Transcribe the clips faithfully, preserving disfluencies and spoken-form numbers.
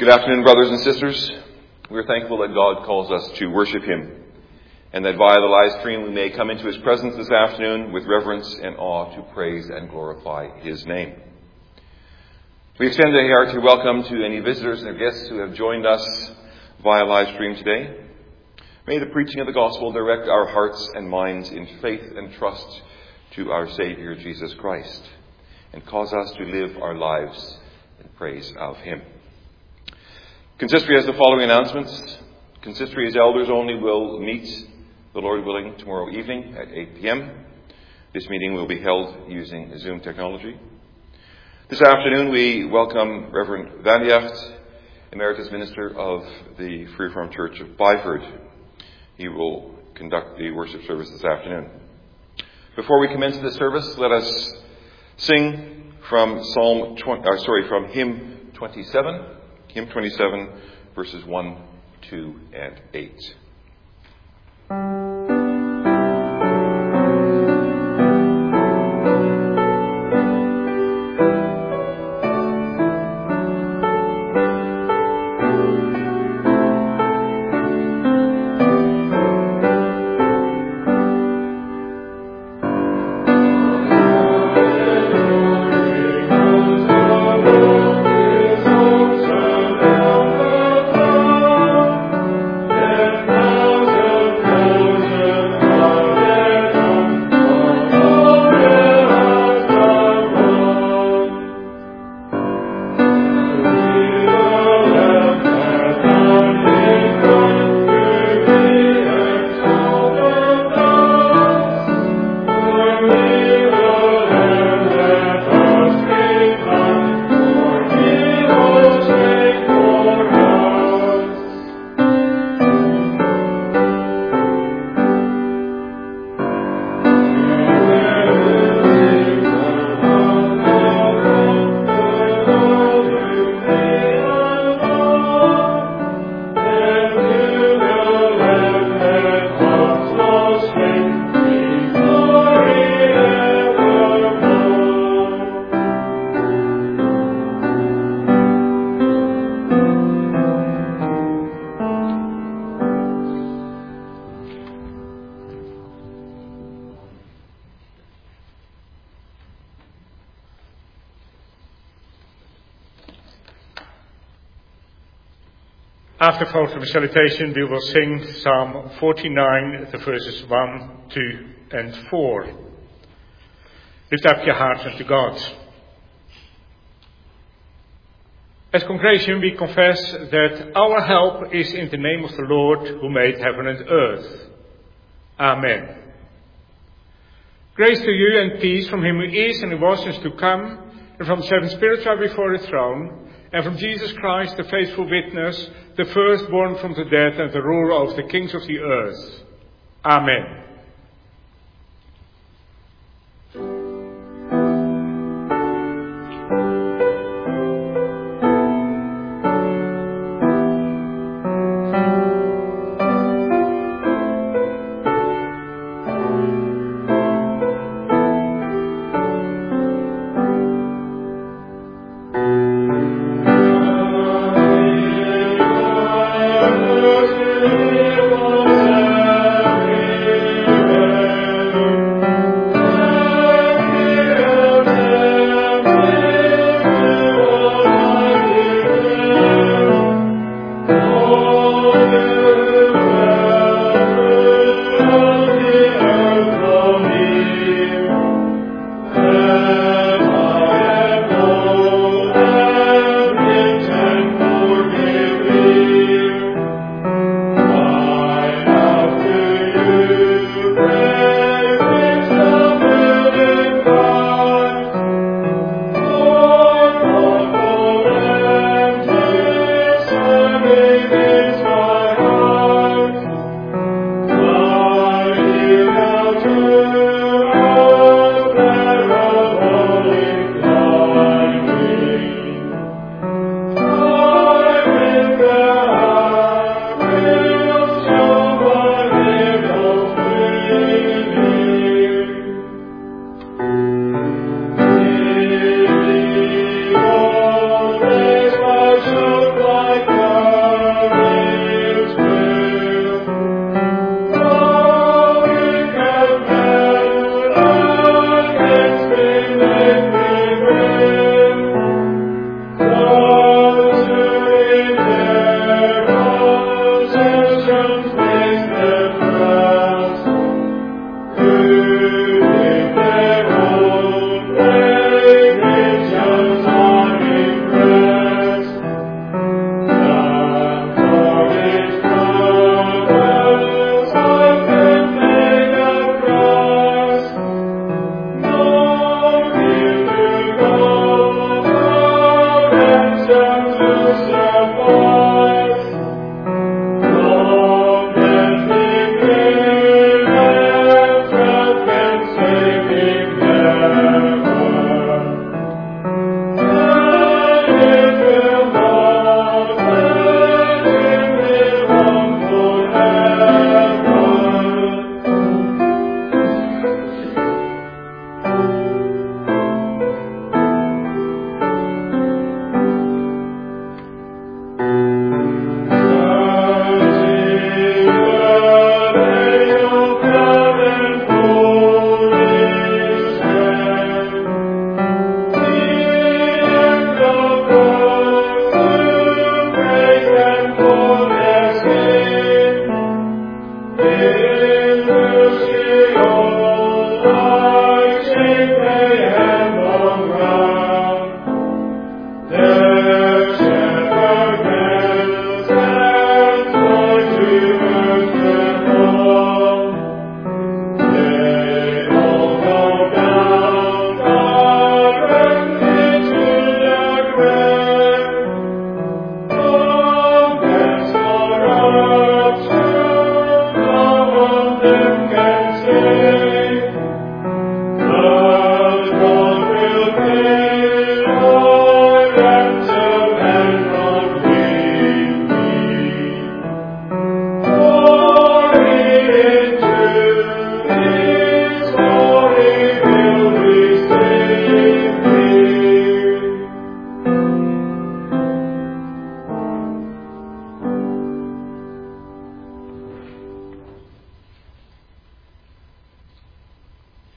Good afternoon, brothers and sisters. We're thankful that God calls us to worship Him, and that via the live stream we may come into His presence this afternoon with reverence and awe to praise and glorify His name. We extend a hearty welcome to any visitors and guests who have joined us via live stream today. May the preaching of the gospel direct our hearts and minds in faith and trust to our Saviour Jesus Christ, and cause us to live our lives in praise of Him. Consistory has the following announcements. Consistory's elders only will meet, the Lord willing, tomorrow evening at eight p.m. This meeting will be held using Zoom technology. This afternoon we welcome Reverend Van Jacht, Emeritus Minister of the Free Reformed Church of Byford. He will conduct the worship service this afternoon. Before we commence the service, let us sing from Psalm twenty, uh, sorry, from Hymn twenty-seven. Hymn twenty-seven, verses one, two, and eight. After photo salutation, we will sing Psalm forty-nine, the verses one, two, and four. Lift up your hearts unto God. As congregation, we confess that our help is in the name of the Lord who made heaven and earth. Amen. Grace to you and peace from Him who is and who was and is to come, and from the seven spirits who are before His throne, and from Jesus Christ, the faithful witness, the firstborn from the dead and the ruler of the kings of the earth. Amen. Amen.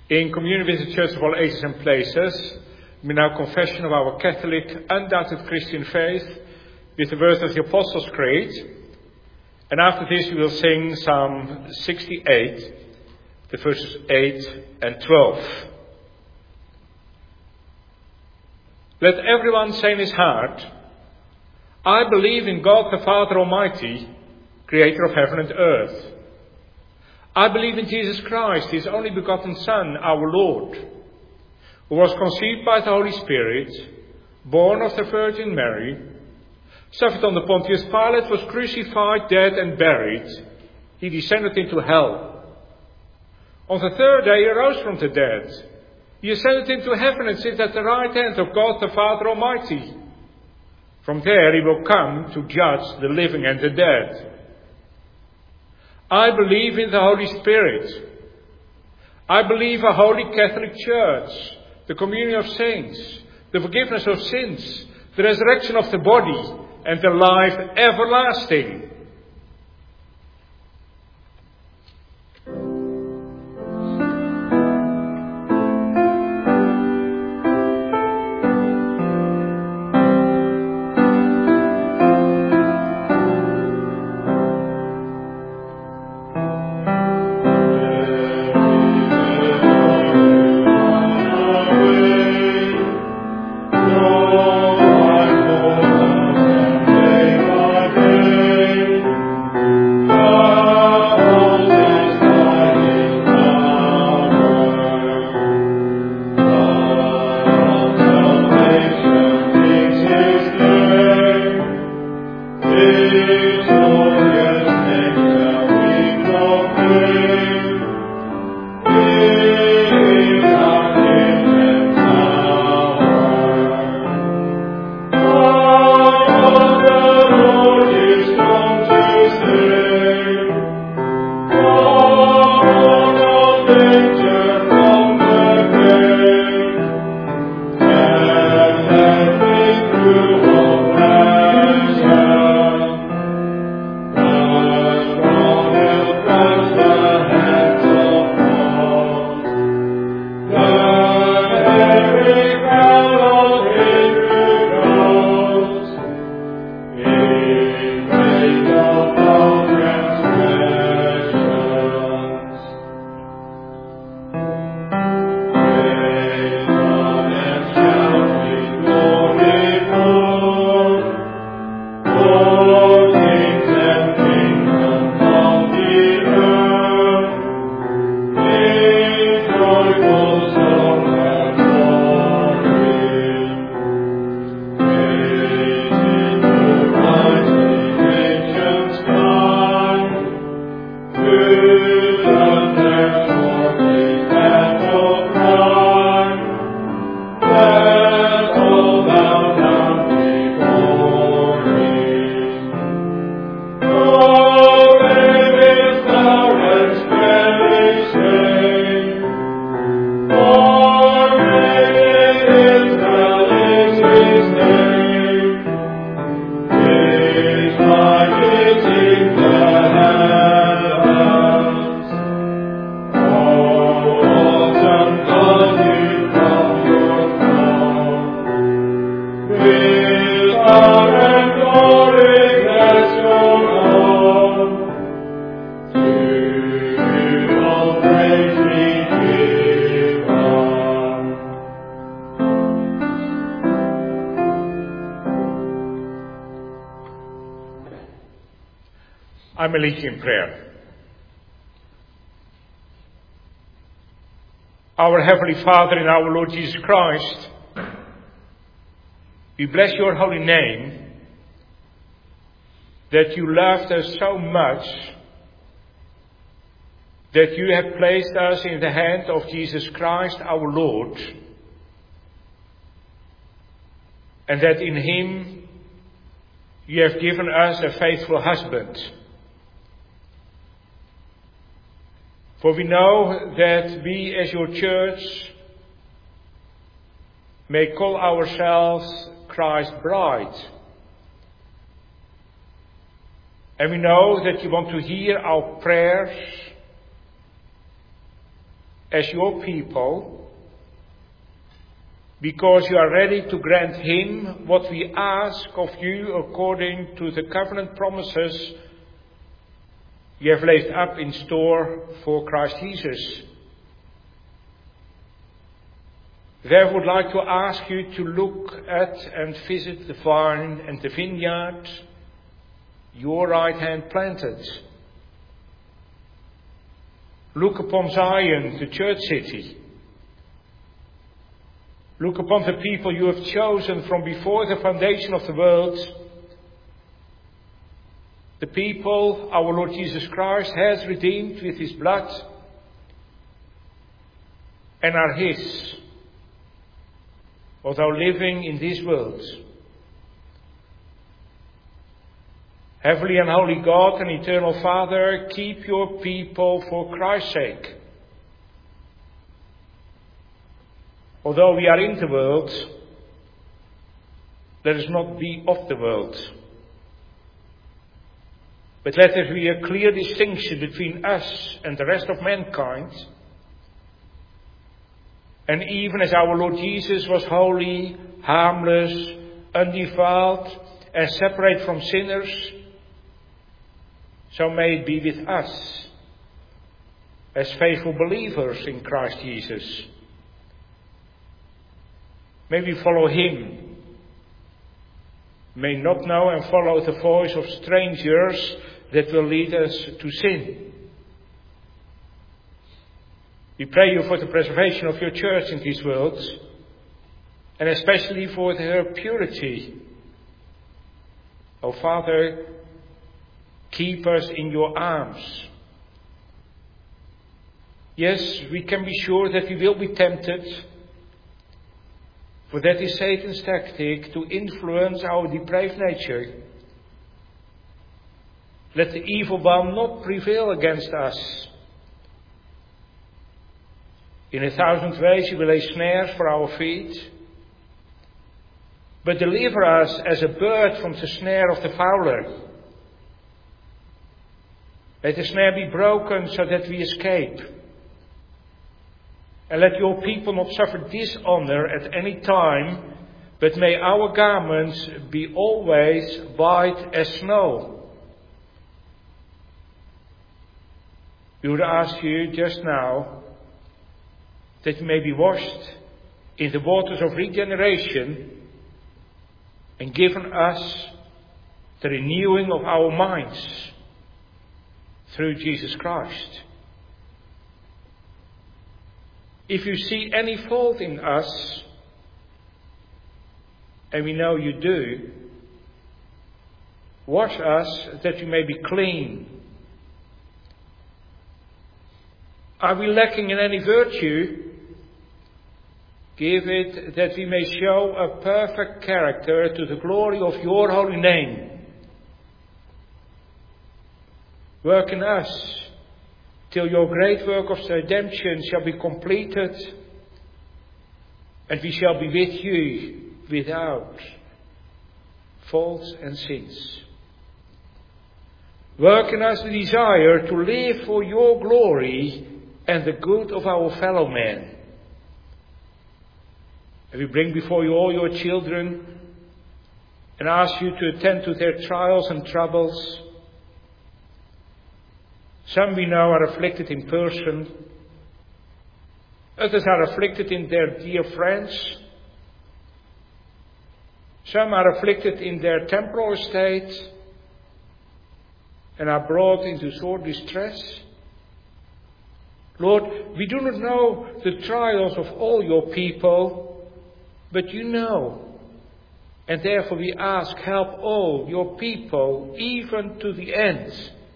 In communion with the Church of all ages and places, we now confession of our Catholic, undoubted Christian faith with the words of the Apostles' Creed. And after this we will sing Psalm sixty-eight, the verses eight and twelve. Let everyone say in his heart, I believe in God the Father Almighty, creator of heaven and earth. I believe in Jesus Christ, his only begotten Son, our Lord, who was conceived by the Holy Spirit, born of the Virgin Mary, suffered under Pontius Pilate, was crucified, dead and buried. He descended into hell. On the third day he arose from the dead. He ascended into heaven and sits at the right hand of God the Father Almighty. From there he will come to judge the living and the dead. I believe in the Holy Spirit. I believe a holy Catholic Church, the communion of saints, the forgiveness of sins, the resurrection of the body, and the life everlasting. I'm a lead in prayer. Our Heavenly Father and our Lord Jesus Christ, we bless your holy name that you loved us so much that you have placed us in the hand of Jesus Christ our Lord, and that in him you have given us a faithful husband. For we know that we as your church may call ourselves Christ's bride. And we know that you want to hear our prayers as your people, because you are ready to grant him what we ask of you according to the covenant promises you have laid up in store for Christ Jesus. Therefore, I would like to ask you to look at and visit the vine and the vineyard your right hand planted. Look upon Zion, the church city. Look upon the people you have chosen from before the foundation of the world. The people our Lord Jesus Christ has redeemed with his blood and are his, although living in this world. Heavenly and holy God and eternal Father, keep your people for Christ's sake. Although we are in the world, let us not be of the world. But let there be a clear distinction between us and the rest of mankind. And even as our Lord Jesus was holy, harmless, undefiled, and separate from sinners, so may it be with us, as faithful believers in Christ Jesus. May we follow him, may not know and follow the voice of strangers that will lead us to sin. We pray you for the preservation of your church in this world, and especially for her purity. O Father, keep us in your arms. Yes, we can be sure that we will be tempted, for that is Satan's tactic to influence our depraved nature. Let the evil one not prevail against us. In a thousand ways he will lay snares for our feet, but deliver us as a bird from the snare of the fowler. Let the snare be broken so that we escape. And let your people not suffer dishonor at any time, but may our garments be always white as snow. We would ask you just now that you may be washed in the waters of regeneration and given us the renewing of our minds through Jesus Christ. If you see any fault in us, and we know you do, wash us that we may be clean. Are we lacking in any virtue? Give it that we may show a perfect character to the glory of your holy name. Work in us till your great work of redemption shall be completed, and we shall be with you without faults and sins. Work in us the desire to live for your glory and the good of our fellow men. And we bring before you all your children and ask you to attend to their trials and troubles. Some we know are afflicted in person. Others are afflicted in their dear friends. Some are afflicted in their temporal estate and are brought into sore distress. Lord, we do not know the trials of all your people, but you know. And therefore we ask, help all your people, even to the end.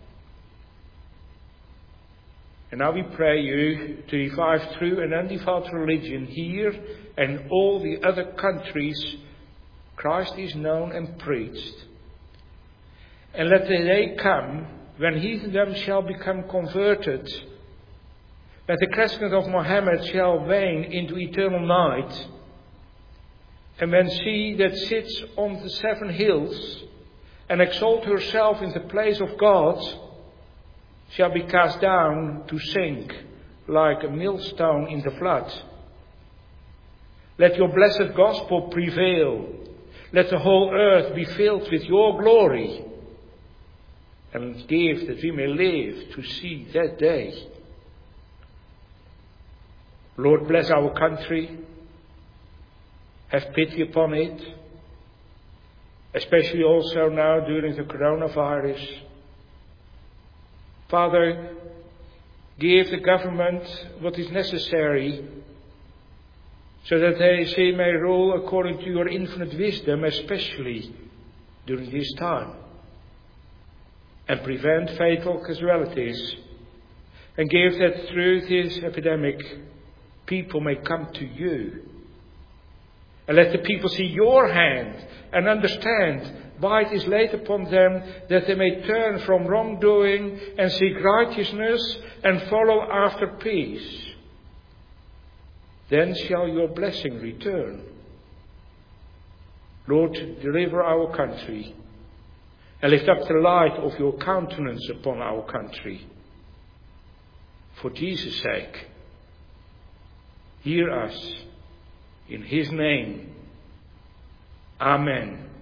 And now we pray you to revive true and undefiled religion here and all the other countries Christ is known and preached. And let the day come when heathendom shall become converted, that the crescent of Mohammed shall wane into eternal night, and when she that sits on the seven hills and exalt herself in the place of God shall be cast down to sink like a millstone in the flood. Let your blessed gospel prevail. Let the whole earth be filled with your glory. And give that we may live to see that day. Lord, bless our country. Have pity upon it. Especially also now during the coronavirus. Father, give the government what is necessary so that they she may rule according to your infinite wisdom, especially during this time, and prevent fatal casualties, and give that through this epidemic people may come to you. And let the people see your hand and understand why it is laid upon them, that they may turn from wrongdoing and seek righteousness and follow after peace. Then shall your blessing return. Lord, deliver our country and lift up the light of your countenance upon our country. For Jesus' sake, hear us in his name. Amen.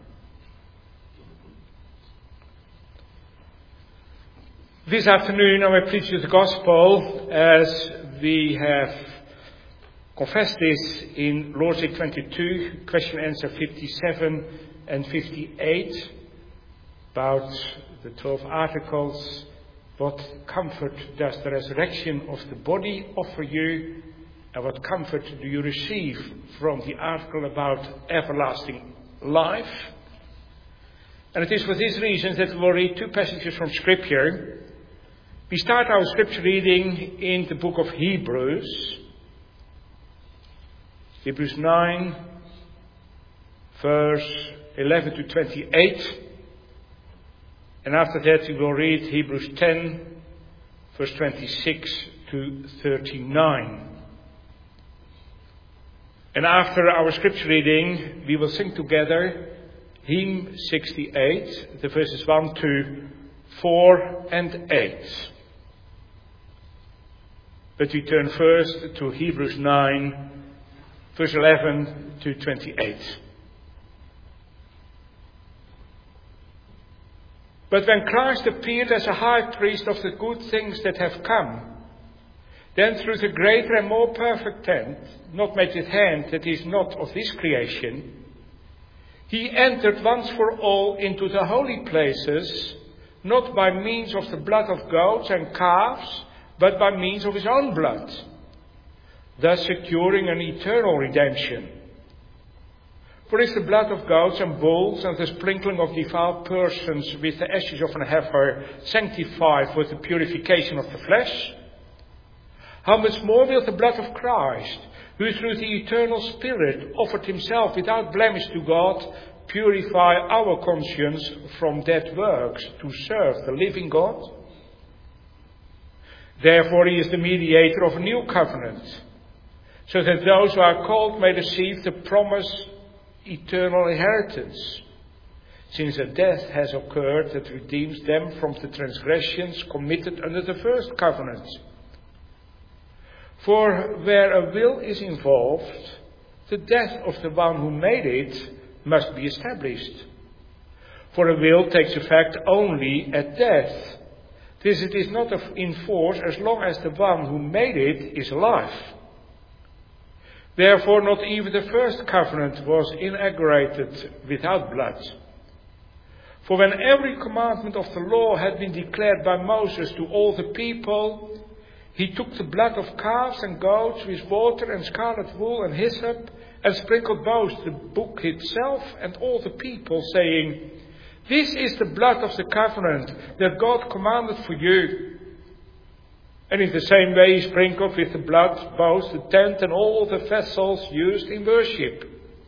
This afternoon I will preach the gospel as we have confessed this in Lord's Day twenty-two, question answer fifty-seven and fifty-eight, about the twelve articles. What comfort does the resurrection of the body offer you? And what comfort do you receive from the article about everlasting life? And it is for these reasons that we will read two passages from Scripture. We start our Scripture reading in the book of Hebrews. Hebrews nine, verse eleven to twenty-eight. And after that we will read Hebrews ten, verse twenty-six to thirty-nine. And after our Scripture reading, we will sing together hymn sixty-eight, the verses one to four and eight. But we turn first to Hebrews nine, verse eleven to twenty-eight. But when Christ appeared as a high priest of the good things that have come, then through the greater and more perfect tent, not made with hand, that is not of this creation, he entered once for all into the holy places, not by means of the blood of goats and calves, but by means of his own blood, thus securing an eternal redemption. For if the blood of goats and bulls and the sprinkling of defiled persons with the ashes of an heifer sanctify for the purification of the flesh, how much more will the blood of Christ, who through the eternal Spirit offered himself without blemish to God, purify our conscience from dead works to serve the living God? Therefore he is the mediator of a new covenant, so that those who are called may receive the promised eternal inheritance, since a death has occurred that redeems them from the transgressions committed under the first covenant. For where a will is involved, the death of the one who made it must be established. For a will takes effect only at death. This it is not in force as long as the one who made it is alive. Therefore not even the first covenant was inaugurated without blood. For when every commandment of the law had been declared by Moses to all the people, he took the blood of calves and goats with water and scarlet wool and hyssop, and sprinkled both the book itself and all the people, saying, "This is the blood of the covenant that God commanded for you." And in the same way he sprinkled with the blood both the tent and all the vessels used in worship.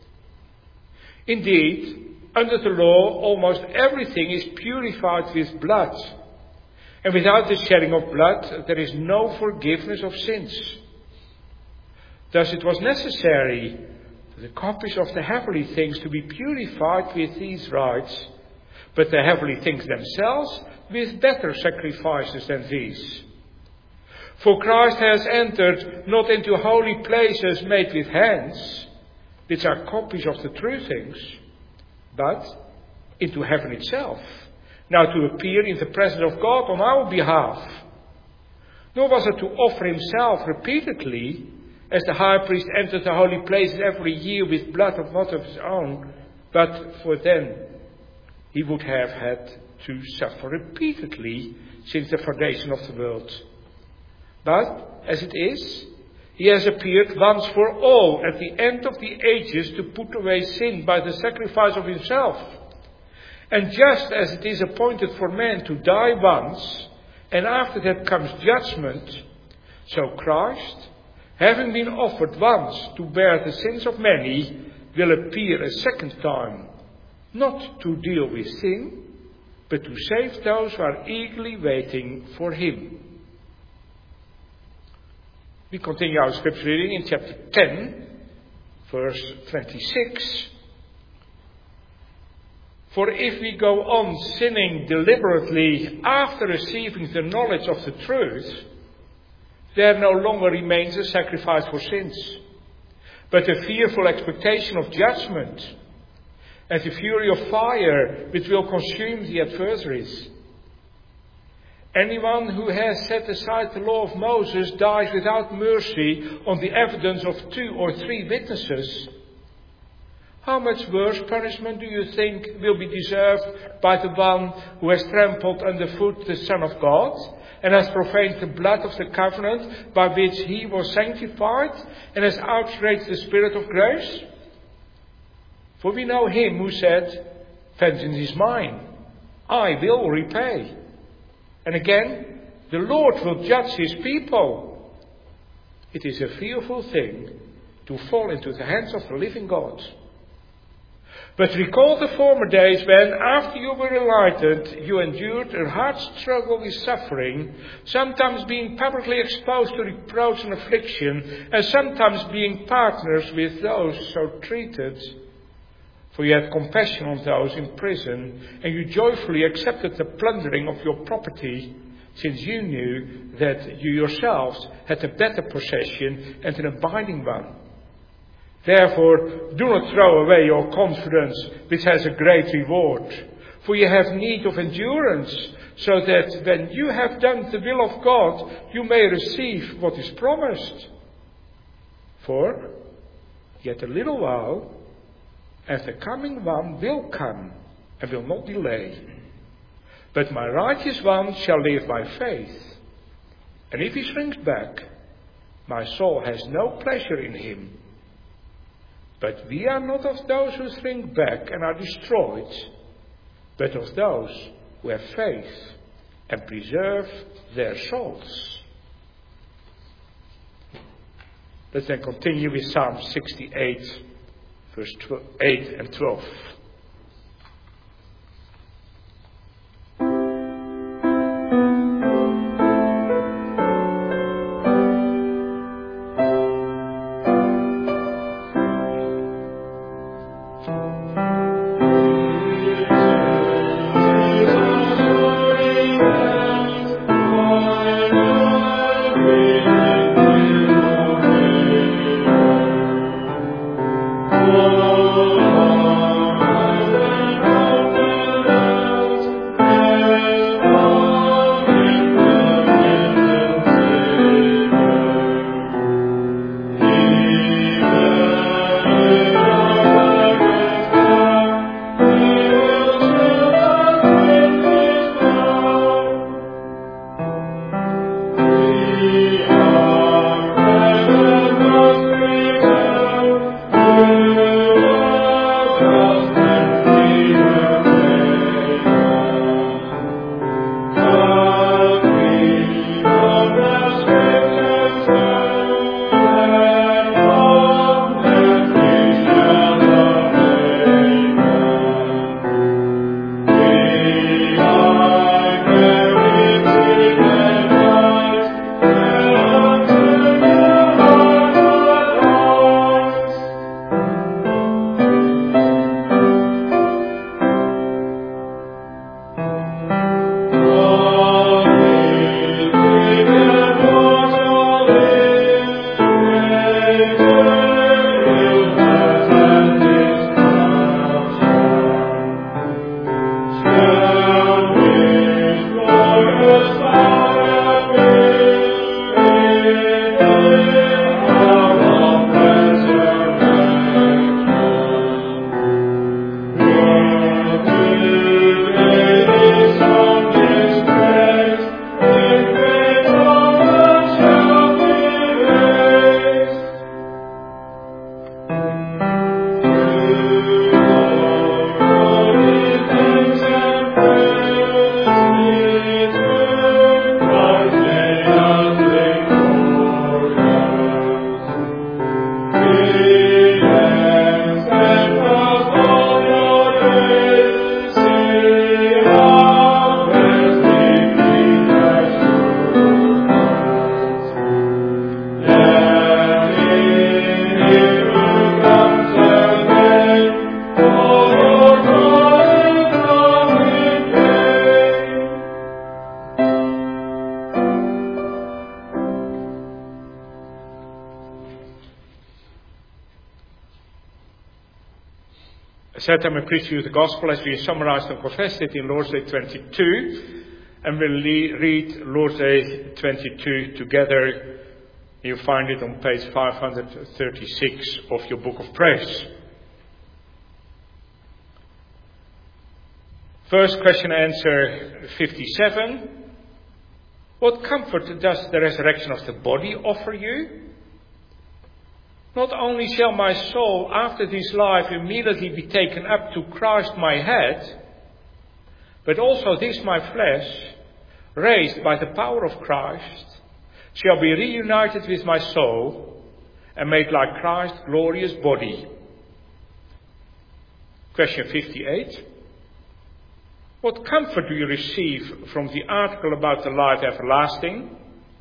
Indeed, under the law almost everything is purified with blood, and without the shedding of blood there is no forgiveness of sins. Thus it was necessary for the copies of the heavenly things to be purified with these rites, but the heavenly things themselves with better sacrifices than these. For Christ has entered not into holy places made with hands, which are copies of the true things, but into heaven itself, now to appear in the presence of God on our behalf. Nor was it to offer himself repeatedly, as the high priest enters the holy places every year with blood of not of his own, but for then he would have had to suffer repeatedly since the foundation of the world. But, as it is, he has appeared once for all at the end of the ages to put away sin by the sacrifice of himself. And just as it is appointed for man to die once, and after that comes judgment, so Christ, having been offered once to bear the sins of many, will appear a second time, not to deal with sin, but to save those who are eagerly waiting for him. We continue our scripture reading in chapter ten, verse twenty-six. For if we go on sinning deliberately after receiving the knowledge of the truth, there no longer remains a sacrifice for sins, but a fearful expectation of judgment and the fury of fire which will consume the adversaries. Anyone who has set aside the law of Moses dies without mercy on the evidence of two or three witnesses. How much worse punishment do you think will be deserved by the one who has trampled underfoot the Son of God and has profaned the blood of the covenant by which he was sanctified and has outraged the Spirit of grace? For we know him who said, "Vengeance is mine, I will repay." And again, the Lord will judge his people. It is a fearful thing to fall into the hands of the living God. But recall the former days when, after you were enlightened, you endured a hard struggle with suffering, sometimes being publicly exposed to reproach and affliction, and sometimes being partners with those so treated. For you had compassion on those in prison, and you joyfully accepted the plundering of your property, since you knew that you yourselves had a better possession and an abiding one. Therefore, do not throw away your confidence, which has a great reward. For you have need of endurance, so that when you have done the will of God, you may receive what is promised. For, yet a little while, and the coming one will come, and will not delay. But my righteous one shall live by faith. And if he shrinks back, my soul has no pleasure in him. But we are not of those who shrink back and are destroyed, but of those who have faith and preserve their souls. Let's then continue with Psalm sixty-eight, verse eight and twelve. Oh said, I may preach to you the gospel as we summarized and confessed it in Lord's Day twenty-two. And we'll le- read Lord's Day twenty-two together. You find it on page five hundred thirty-six of your book of praise. First question answer fifty-seven. What comfort does the resurrection of the body offer you? Not only shall my soul after this life immediately be taken up to Christ my head, but also this my flesh, raised by the power of Christ, shall be reunited with my soul and made like Christ's glorious body. Question fifty-eight. What comfort do you receive from the article about the life everlasting?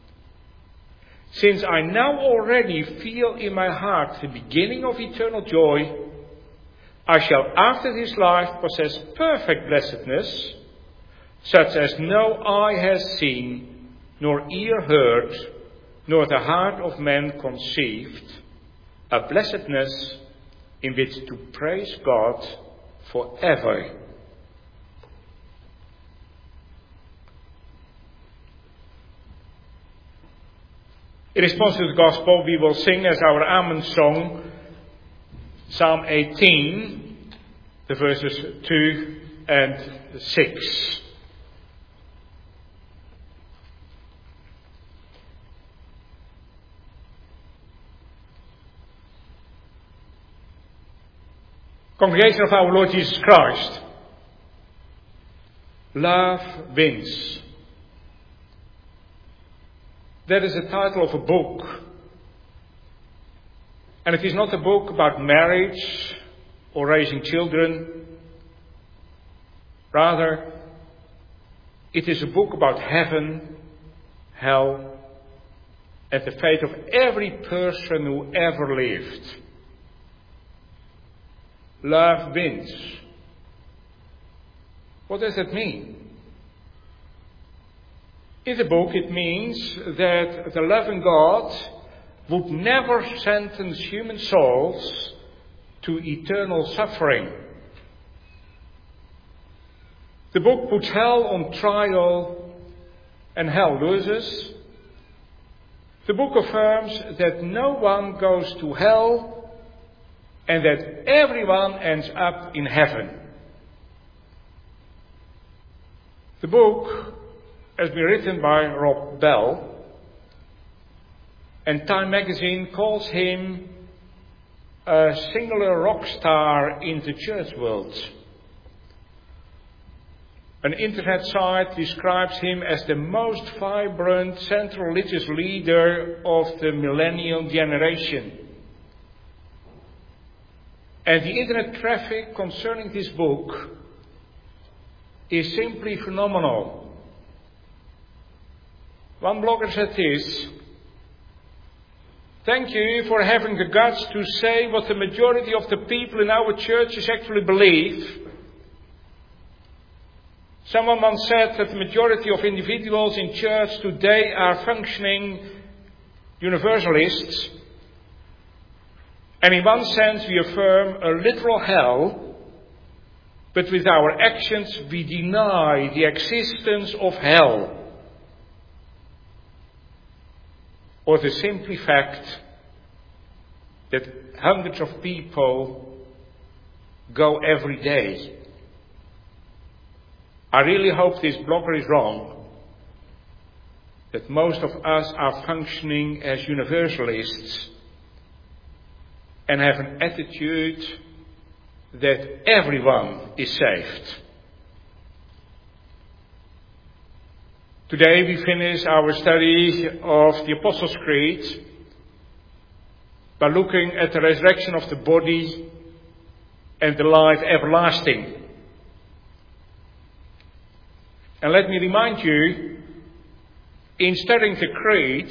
Since I now already feel in my heart the beginning of eternal joy, I shall after this life possess perfect blessedness, such as no eye has seen, nor ear heard, nor the heart of man conceived, a blessedness in which to praise God forever. In response to the gospel, we will sing as our Amen song, Psalm eighteen, the verses two and six. Congregation of our Lord Jesus Christ, love wins. That is the title of a book. And it is not a book about marriage or raising children. Rather, it is a book about heaven, hell, and the fate of every person who ever lived. Love wins. What does that mean? In the book, it means that the loving God would never sentence human souls to eternal suffering. The book puts hell on trial and hell loses. The book affirms that no one goes to hell and that everyone ends up in heaven. The book has been written by Rob Bell, and Time magazine calls him a singular rock star in the church world. An internet site describes him as the most vibrant central religious leader of the millennial generation. And the internet traffic concerning this book is simply phenomenal. One blogger said this: thank you for having the guts to say what the majority of the people in our churches actually believe. Someone once said that the majority of individuals in church today are functioning universalists. And in one sense we affirm a literal hell, but with our actions we deny the existence of hell. Or the simple fact that hundreds of people go every day. I really hope this blogger is wrong, that most of us are functioning as universalists and have an attitude that everyone is saved. Today we finish our study of the Apostles' Creed by looking at the resurrection of the body and the life everlasting. And let me remind you, in studying the Creed,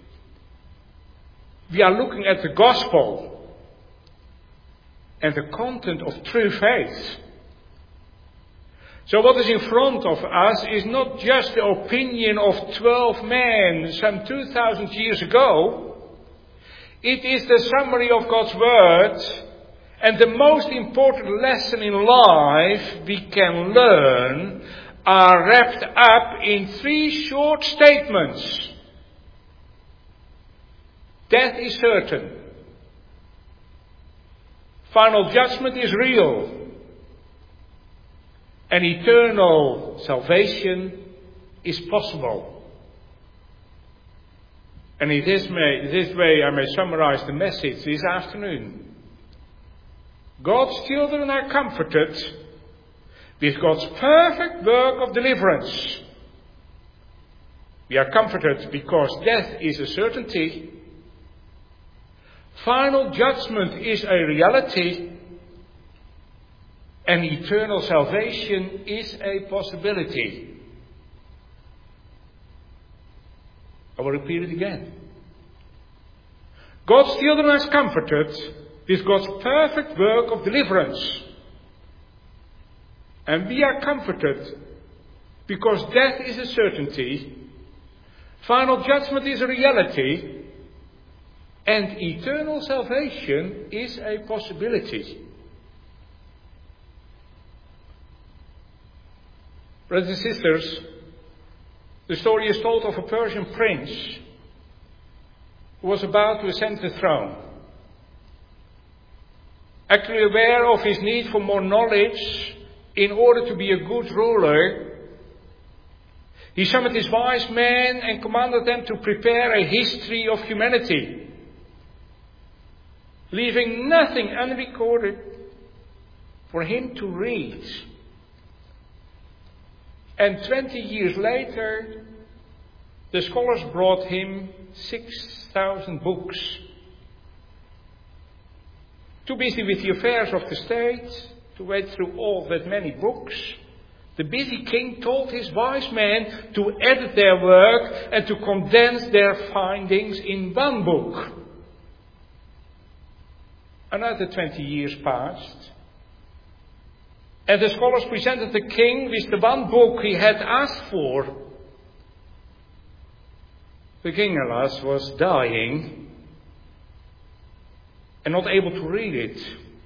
we are looking at the gospel and the content of true faith. So what is in front of us is not just the opinion of twelve men some two thousand years ago. It is the summary of God's word And the most important lesson in life we can learn are wrapped up in three short statements. Death is certain. Final judgment is real. And eternal salvation is possible. And in this, may, this way I may summarize the message this afternoon. God's children are comforted with God's perfect work of deliverance. We are comforted because death is a certainty. Final judgment is a reality. And eternal salvation is a possibility. I will repeat it again. God's children are comforted with God's perfect work of deliverance. And we are comforted because death is a certainty, final judgment is a reality, and eternal salvation is a possibility. Brothers and sisters, the story is told of a Persian prince who was about to ascend the throne. Actually aware of his need for more knowledge in order to be a good ruler, he summoned his wise men and commanded them to prepare a history of humanity, leaving nothing unrecorded for him to read. And twenty years later, the scholars brought him six thousand books. Too busy with the affairs of the state to wade through all that many books, the busy king told his wise men to edit their work and to condense their findings in one book. Another twenty years passed, and the scholars presented the king with the one book he had asked for. The king, alas, was dying and not able to read it.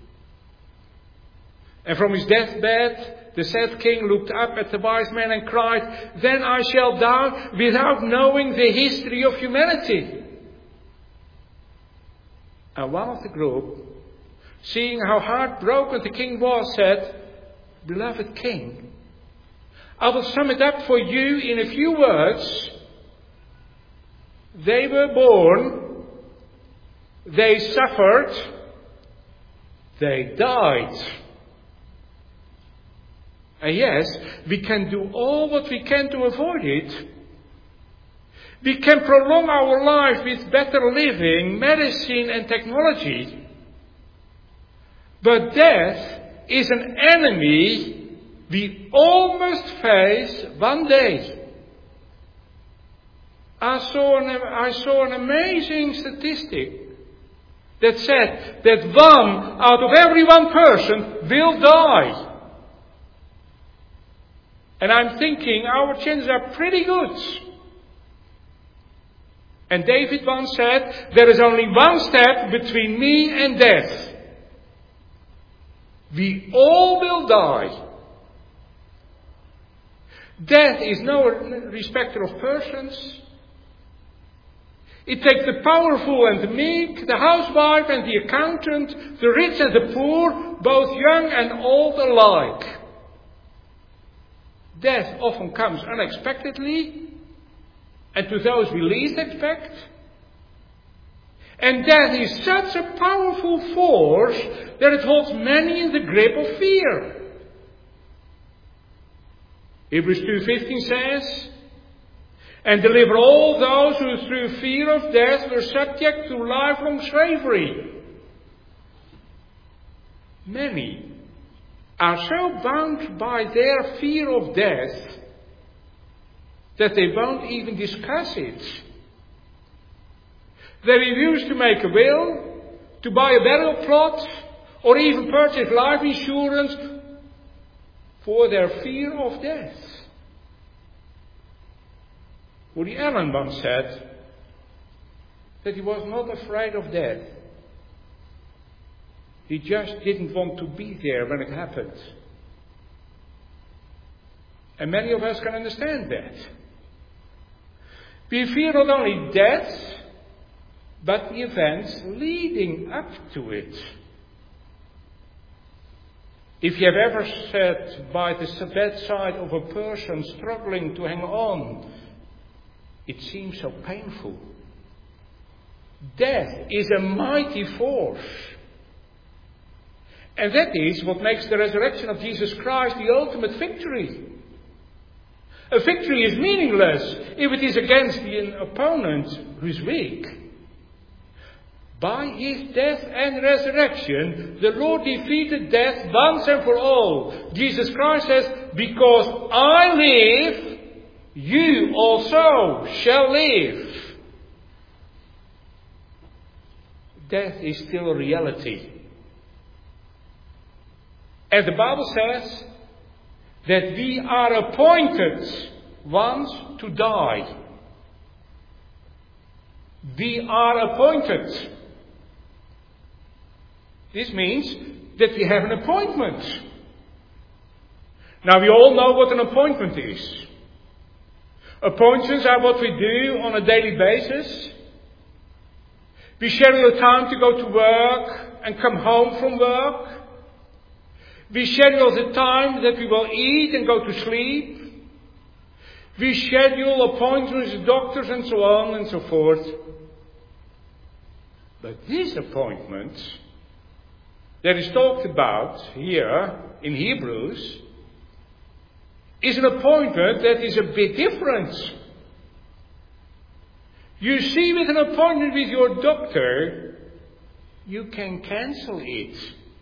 And from his deathbed, the sad king looked up at the wise men and cried, "Then I shall die without knowing the history of humanity." And one of the group, seeing how heartbroken the king was, said, "Beloved king, I will sum it up for you in a few words. They were born, they suffered, they died. And yes, we can do all what we can to avoid it. We can prolong our life with better living, medicine and technology. But death is an enemy we all must face one day. I saw an, I saw an amazing statistic that said that one out of every one person will die. And I'm thinking our chances are pretty good. And David once said, "There is only one step between me and death. We all will die." Death is no respecter of persons. It takes the powerful and the meek, the housewife and the accountant, the rich and the poor, both young and old alike. Death often comes unexpectedly, and to those we least expect. And death is such a powerful force that it holds many in the grip of fear. Hebrews two fifteen says, "And deliver all those who through fear of death were subject to lifelong slavery." Many are so bound by their fear of death that they won't even discuss it. They refuse to make a will, to buy a burial plot, or even purchase life insurance for their fear of death. Woody Allen once said that he was not afraid of death. He just didn't want to be there when it happened. And many of us can understand that. We fear not only death, but the events leading up to it. If you have ever sat by the bedside of a person struggling to hang on, it seems so painful. Death is a mighty force. And that is what makes the resurrection of Jesus Christ the ultimate victory. A victory is meaningless if it is against the opponent who is weak. By his death and resurrection, the Lord defeated death once and for all. Jesus Christ says, because I live, you also shall live. Death is still a reality. And the Bible says that we are appointed once to die. We are appointed. This means that we have an appointment. Now we all know what an appointment is. Appointments are what we do on a daily basis. We schedule a time to go to work and come home from work. We schedule the time that we will eat and go to sleep. We schedule appointments with doctors and so on and so forth. But this appointment that is talked about here in Hebrews is an appointment that is a bit different. You see, with an appointment with your doctor, you can cancel it.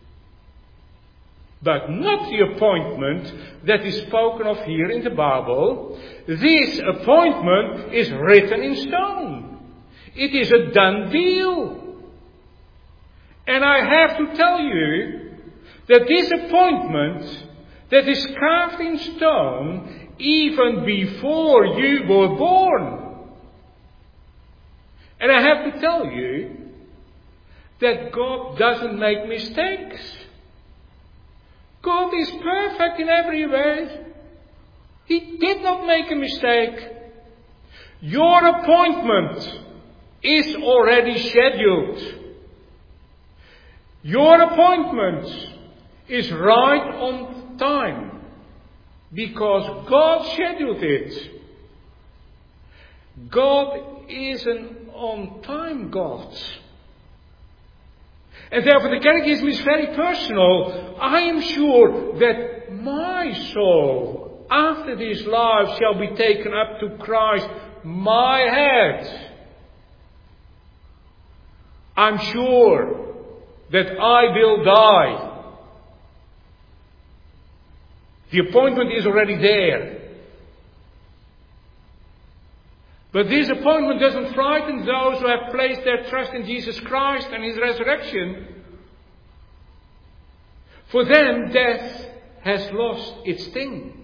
But not the appointment that is spoken of here in the Bible. This appointment is written in stone. It is a done deal. And I have to tell you that this appointment that is carved in stone even before you were born. And I have to tell you that God doesn't make mistakes. God is perfect in every way. He did not make a mistake. Your appointment is already scheduled. Your appointment is right on time because God scheduled it. God is an on-time God. And therefore the catechism is very personal. I am sure that my soul after this life shall be taken up to Christ, my head. I'm sure that I will die. The appointment is already there. But this appointment doesn't frighten those who have placed their trust in Jesus Christ and His resurrection. For them, death has lost its sting.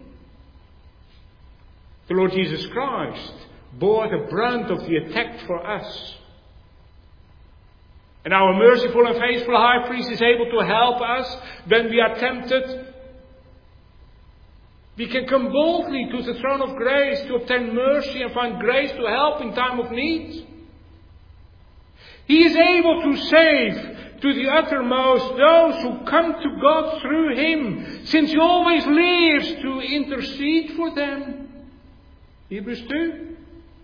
The Lord Jesus Christ bore the brunt of the attack for us. And our merciful and faithful high priest is able to help us when we are tempted. We can come boldly to the throne of grace to obtain mercy and find grace to help in time of need. He is able to save to the uttermost those who come to God through Him, since He always lives to intercede for them. Hebrews two.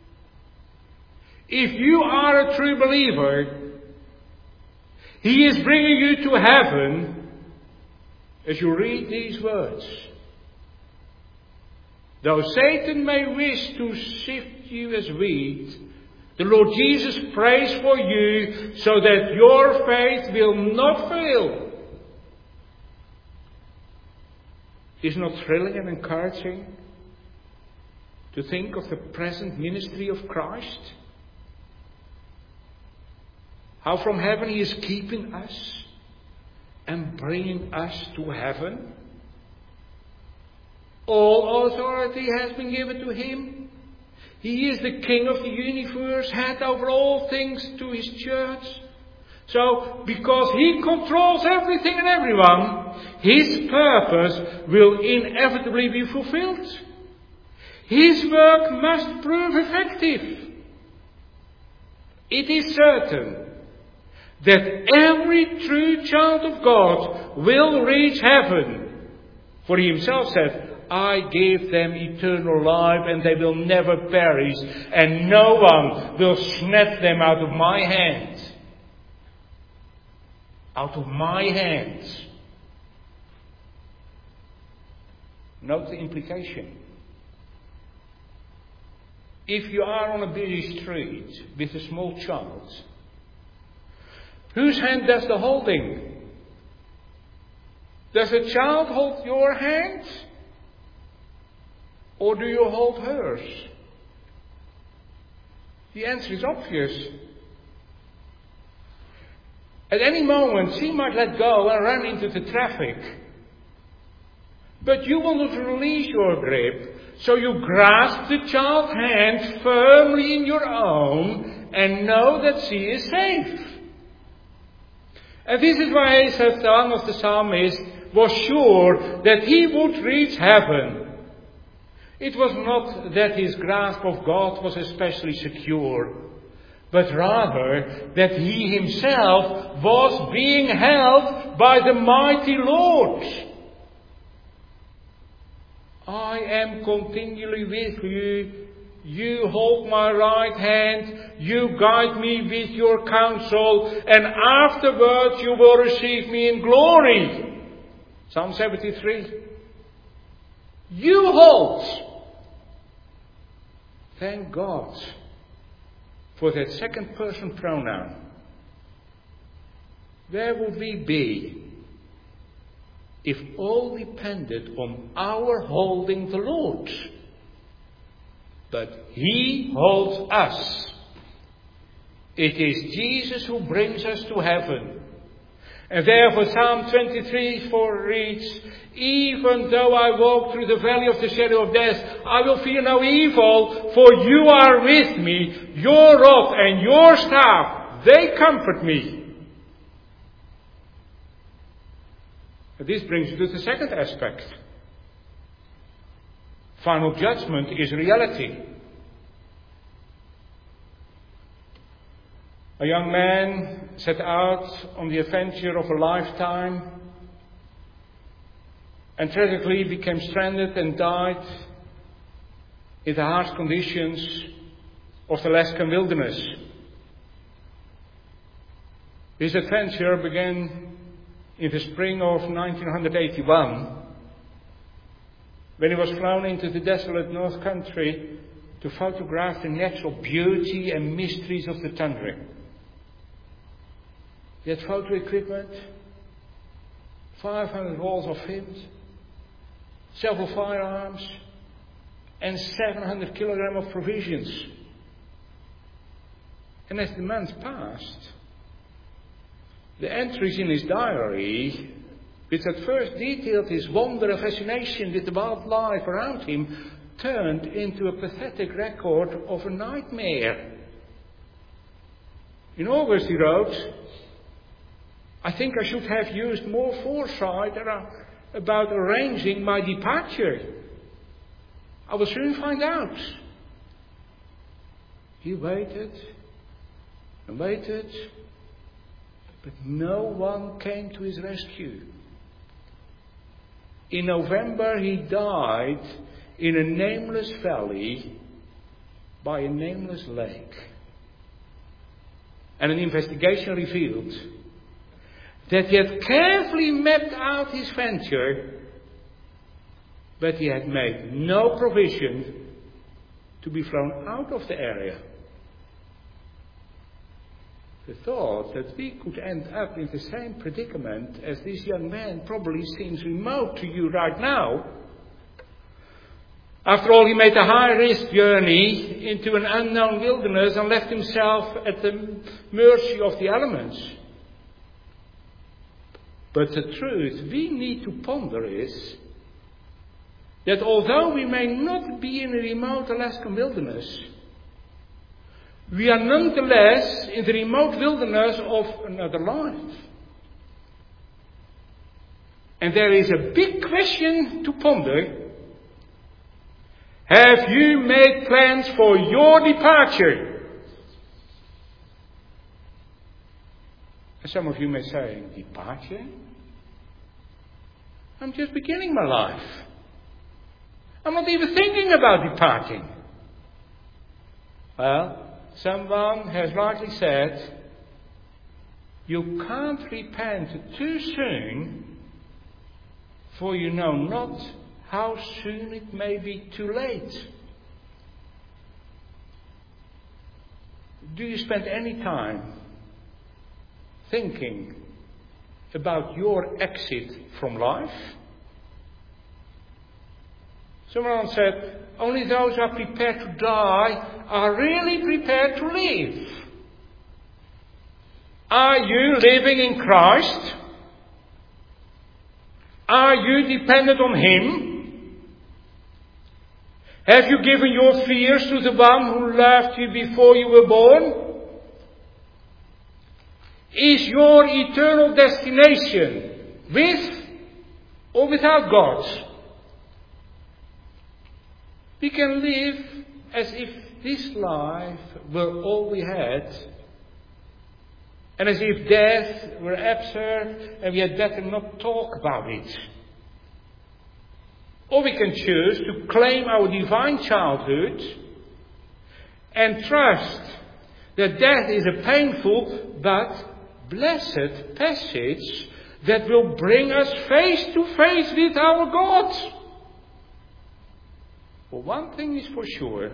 If you are a true believer, He is bringing you to heaven as you read these words. Though Satan may wish to sift you as wheat, the Lord Jesus prays for you so that your faith will not fail. Is it not thrilling and encouraging to think of the present ministry of Christ? How from heaven He is keeping us and bringing us to heaven. All authority has been given to Him. He is the King of the universe, head over all things to His church. So, because He controls everything and everyone, His purpose will inevitably be fulfilled. His work must prove effective. It is certain that every true child of God will reach heaven. For He Himself said, I give them eternal life and they will never perish, and no one will snatch them out of my hand. Out of my hands. Note the implication. If you are on a busy street with a small child, whose hand does the holding? Does the child hold your hand? Or do you hold hers? The answer is obvious. At any moment, she might let go and run into the traffic. But you want to release your grip, so you grasp the child's hand firmly in your own and know that she is safe. And this is why Satan of the psalmist was sure that he would reach heaven. It was not that his grasp of God was especially secure, but rather that he himself was being held by the mighty Lord. I am continually with you. You hold my right hand. You guide me with your counsel. And afterwards you will receive me in glory. Psalm seventy-three. You hold. Thank God for that second person pronoun. Where would we be if all depended on our holding the Lord? But He holds us. It is Jesus who brings us to heaven. And therefore Psalm twenty-three four reads, even though I walk through the valley of the shadow of death, I will fear no evil, for you are with me. Your rod and your staff, they comfort me. But this brings you to the second aspect. Final judgment is reality. A young man set out on the adventure of a lifetime and tragically became stranded and died in the harsh conditions of the Alaskan wilderness. His adventure began in the spring of nineteen eighty-one, when he was flown into the desolate North Country to photograph the natural beauty and mysteries of the tundra. He had photo equipment, five hundred rolls of film, several firearms, and seven hundred kilograms of provisions. And as the months passed, the entries in his diary, which at first detailed his wonder and fascination with the wildlife around him, turned into a pathetic record of a nightmare. In August he wrote, I think I should have used more foresight about arranging my departure. I will soon find out. He waited and waited, but no one came to his rescue. In November he died in a nameless valley by a nameless lake. And an investigation revealed that he had carefully mapped out his venture, but he had made no provision to be flown out of the area. The thought that we could end up in the same predicament as this young man probably seems remote to you right now. After all, he made a high-risk journey into an unknown wilderness and left himself at the mercy of the elements. But the truth we need to ponder is that although we may not be in a remote Alaskan wilderness, we are nonetheless in the remote wilderness of another life. And there is a big question to ponder. Have you made plans for your departure? And some of you may say, departure? I'm just beginning my life. I'm not even thinking about departing. Well, someone has rightly said, you can't repent too soon, for you know not how soon it may be too late. Do you spend any time thinking about your exit from life? Someone said, only those who are prepared to die are really prepared to live. Are you living in Christ? Are you dependent on Him? Have you given your fears to the one who loved you before you were born? Is your eternal destination with or without God? We can live as if this life were all we had, and as if death were absurd and we had better not talk about it. Or we can choose to claim our divine childhood and trust that death is a painful but blessed passage that will bring us face to face with our God. For one thing is for sure.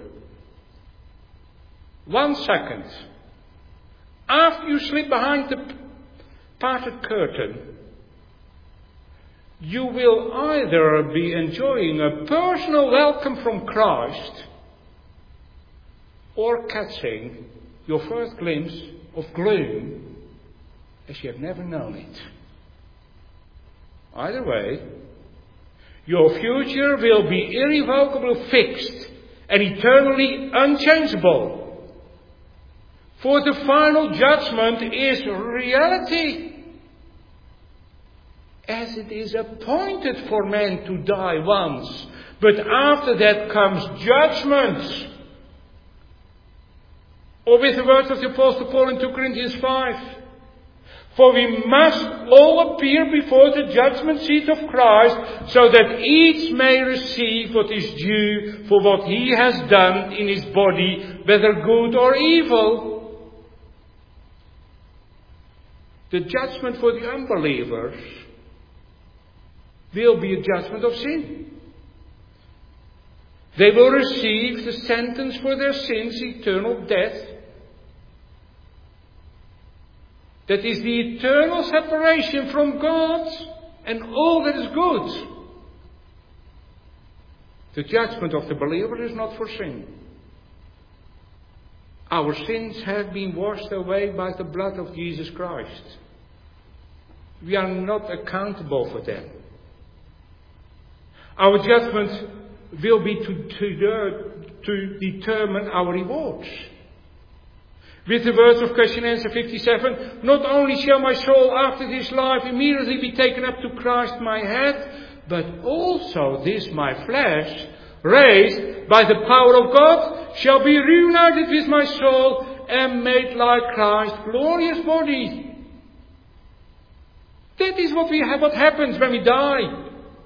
One second after you slip behind the parted curtain, you will either be enjoying a personal welcome from Christ or catching your first glimpse of gloom as you have never known it. Either way, your future will be irrevocably fixed and eternally unchangeable. For the final judgment is reality. As it is appointed for men to die once, but after that comes judgment. Or with the words of the Apostle Paul in two Corinthians five. For we must all appear before the judgment seat of Christ, so that each may receive what is due for what he has done in his body, whether good or evil. The judgment for the unbelievers will be a judgment of sin. They will receive the sentence for their sins, eternal death. That is the eternal separation from God and all that is good. The judgment of the believer is not for sin. Our sins have been washed away by the blood of Jesus Christ. We are not accountable for them. Our judgment will be to, to, to determine our rewards. With the words of question answer fifty-seven, not only shall my soul after this life immediately be taken up to Christ my head, but also this my flesh, raised by the power of God, shall be reunited with my soul and made like Christ's glorious body. That is what we have, what happens when we die.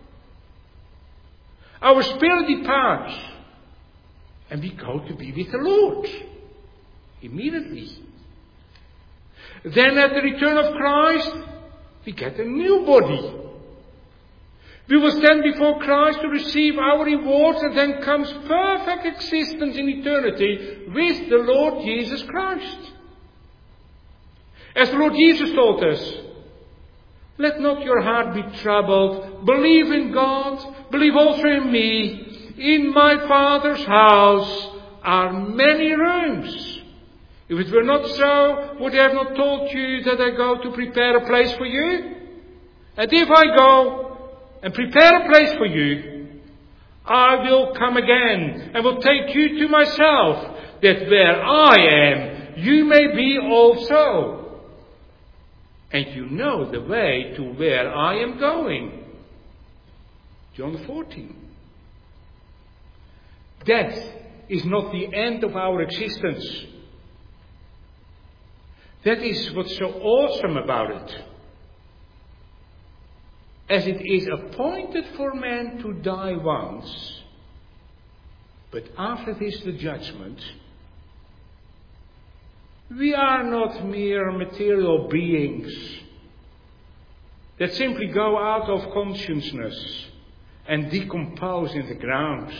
Our spirit departs and we go to be with the Lord. Immediately. Then at the return of Christ, we get a new body. We will stand before Christ to receive our rewards, and then comes perfect existence in eternity with the Lord Jesus Christ. As the Lord Jesus told us, let not your heart be troubled. Believe in God. Believe also in me. In my Father's house are many rooms. If it were not so, would I have not told you that I go to prepare a place for you? And if I go and prepare a place for you, I will come again and will take you to myself, that where I am, you may be also. And you know the way to where I am going. John fourteen. Death is not the end of our existence. That is what's so awesome about it. As it is appointed for man to die once, but after this the judgment, we are not mere material beings that simply go out of consciousness and decompose in the ground.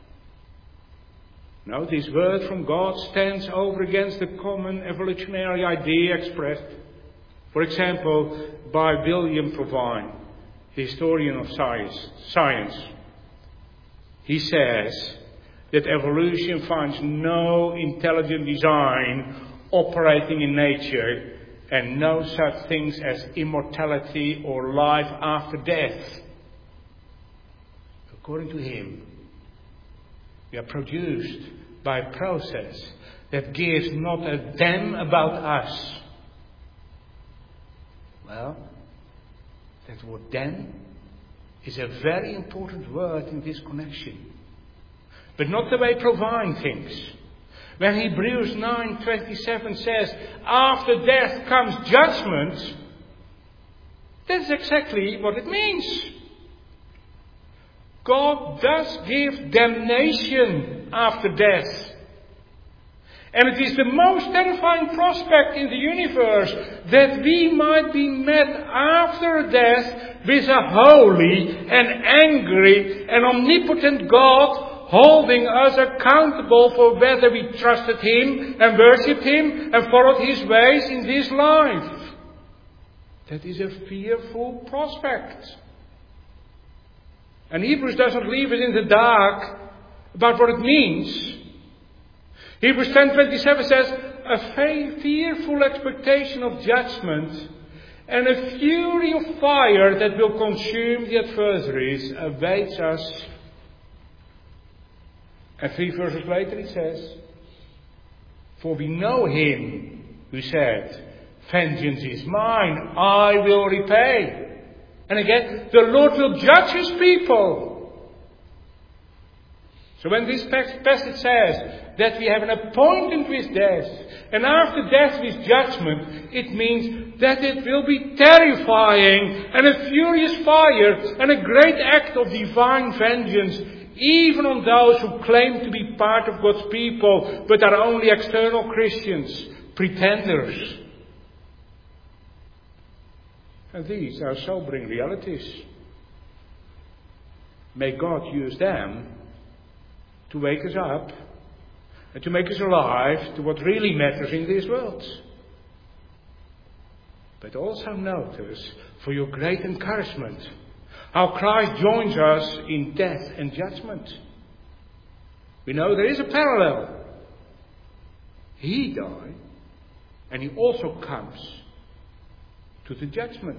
No, this word from God stands over against the common evolutionary idea expressed, for example, by William Provine, the historian of science. science. He says that evolution finds no intelligent design operating in nature and no such things as immortality or life after death. According to him, we are produced by a process that gives not a damn about us. Well, that word "then" is a very important word in this connection. But not the way Provine thinks. When Hebrews nine twenty-seven says, after death comes judgment, that's exactly what it means. God does give damnation after death. And it is the most terrifying prospect in the universe that we might be met after death with a holy and angry and omnipotent God holding us accountable for whether we trusted Him and worshipped Him and followed His ways in this life. That is a fearful prospect. And Hebrews doesn't leave it in the dark about what it means. Hebrews ten twenty-seven says, a fearful expectation of judgment and a fury of fire that will consume the adversaries awaits us. And three verses later he says, for we know Him who said, vengeance is mine, I will repay. And again, the Lord will judge His people. So when this passage says that we have an appointment with death, and after death with judgment, it means that it will be terrifying and a furious fire and a great act of divine vengeance, even on those who claim to be part of God's people, but are only external Christians, pretenders. And these are sobering realities. May God use them to wake us up and to make us alive to what really matters in this world. But also notice, for your great encouragement, how Christ joins us in death and judgment. We know there is a parallel. He died, and He also comes to the judgment.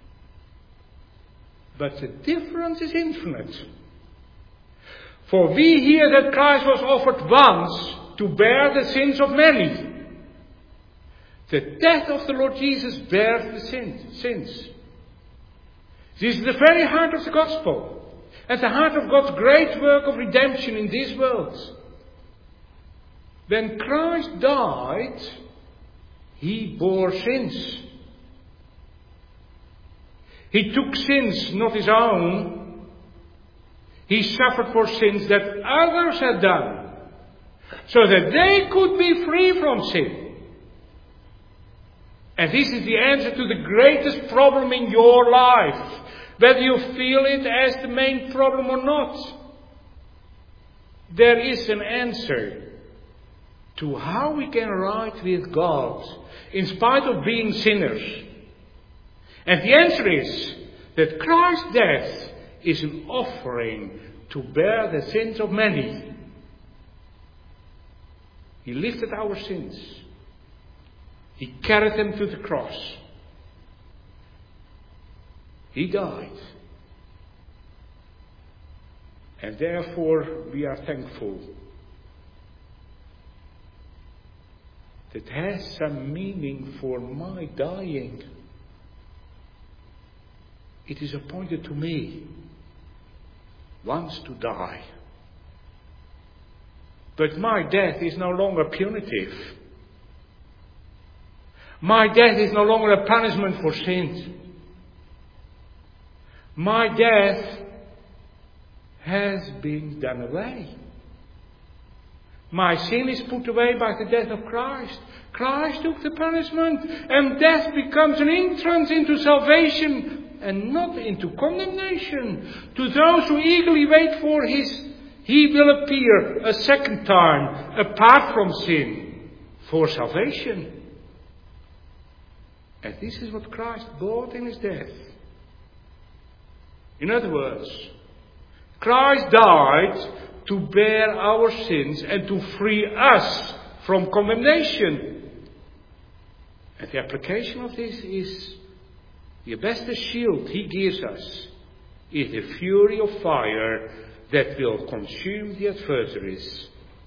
But the difference is infinite. For we hear that Christ was offered once to bear the sins of many. The death of the Lord Jesus bears the sins. sins. This is the very heart of the gospel, and the heart of God's great work of redemption in this world. When Christ died, He bore sins. He took sins not His own. He suffered for sins that others had done, so that they could be free from sin. And this is the answer to the greatest problem in your life, whether you feel it as the main problem or not. There is an answer to how we can right with God in spite of being sinners. And the answer is that Christ's death is an offering to bear the sins of many. He lifted our sins. He carried them to the cross. He died. And therefore we are thankful. that has some meaning for my dying. It is appointed to me once to die. But my death is no longer punitive. My death is no longer a punishment for sins. My death has been done away. My sin is put away by the death of Christ. Christ took the punishment, and death becomes an entrance into salvation and not into condemnation. To those who eagerly wait for His, He will appear a second time, apart from sin, for salvation. And this is what Christ bought in His death. In other words, Christ died to bear our sins and to free us from condemnation. And the application of this is the best shield He gives us is the fury of fire that will consume the adversaries.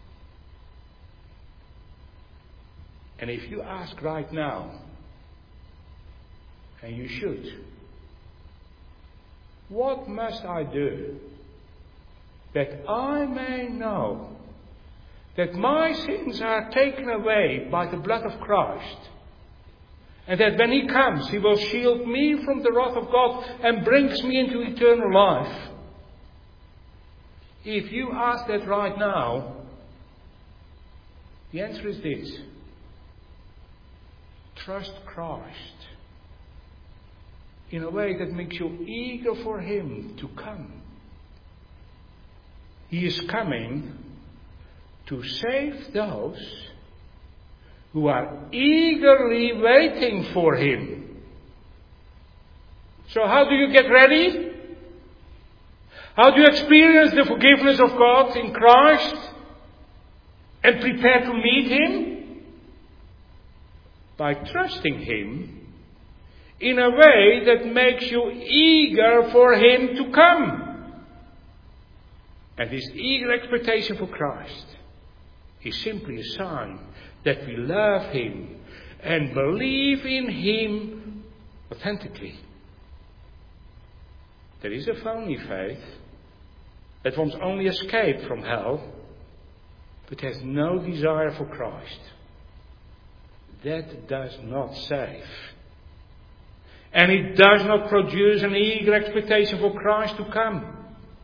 And if you ask right now, and you should, what must I do that I may know that my sins are taken away by the blood of Christ, and that when He comes, He will shield me from the wrath of God and brings me into eternal life? If you ask that right now, the answer is this: trust Christ in a way that makes you eager for Him to come. He is coming to save those who are eagerly waiting for Him. So how do you get ready? How do you experience the forgiveness of God in Christ and prepare to meet Him? By trusting Him in a way that makes you eager for Him to come. And this eager expectation for Christ is simply a sign that we love Him and believe in Him authentically. There is a phony faith that wants only escape from hell, but has no desire for Christ. That does not save. And it does not produce an eager expectation for Christ to come.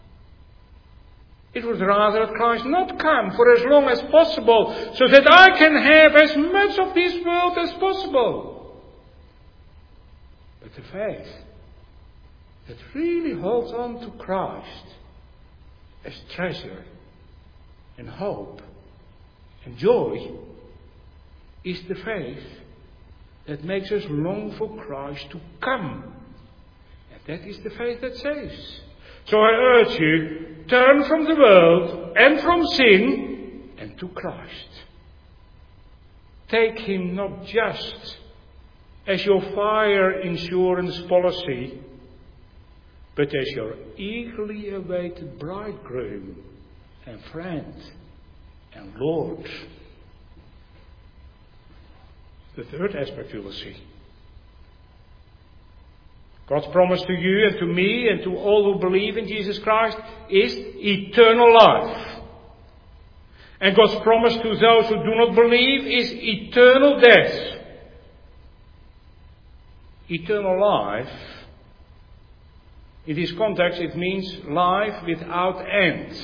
It would rather that Christ not come for as long as possible, so that I can have as much of this world as possible. But the faith that really holds on to Christ as treasure and hope and joy is the faith that makes us long for Christ to come. And that is the faith that saves. So I urge you, turn from the world and from sin and to Christ. Take Him not just as your fire insurance policy, but as your eagerly awaited bridegroom and friend and Lord. The third aspect you will see. God's promise to you and to me and to all who believe in Jesus Christ is eternal life. And God's promise to those who do not believe is eternal death. Eternal life, in this context, it means life without end.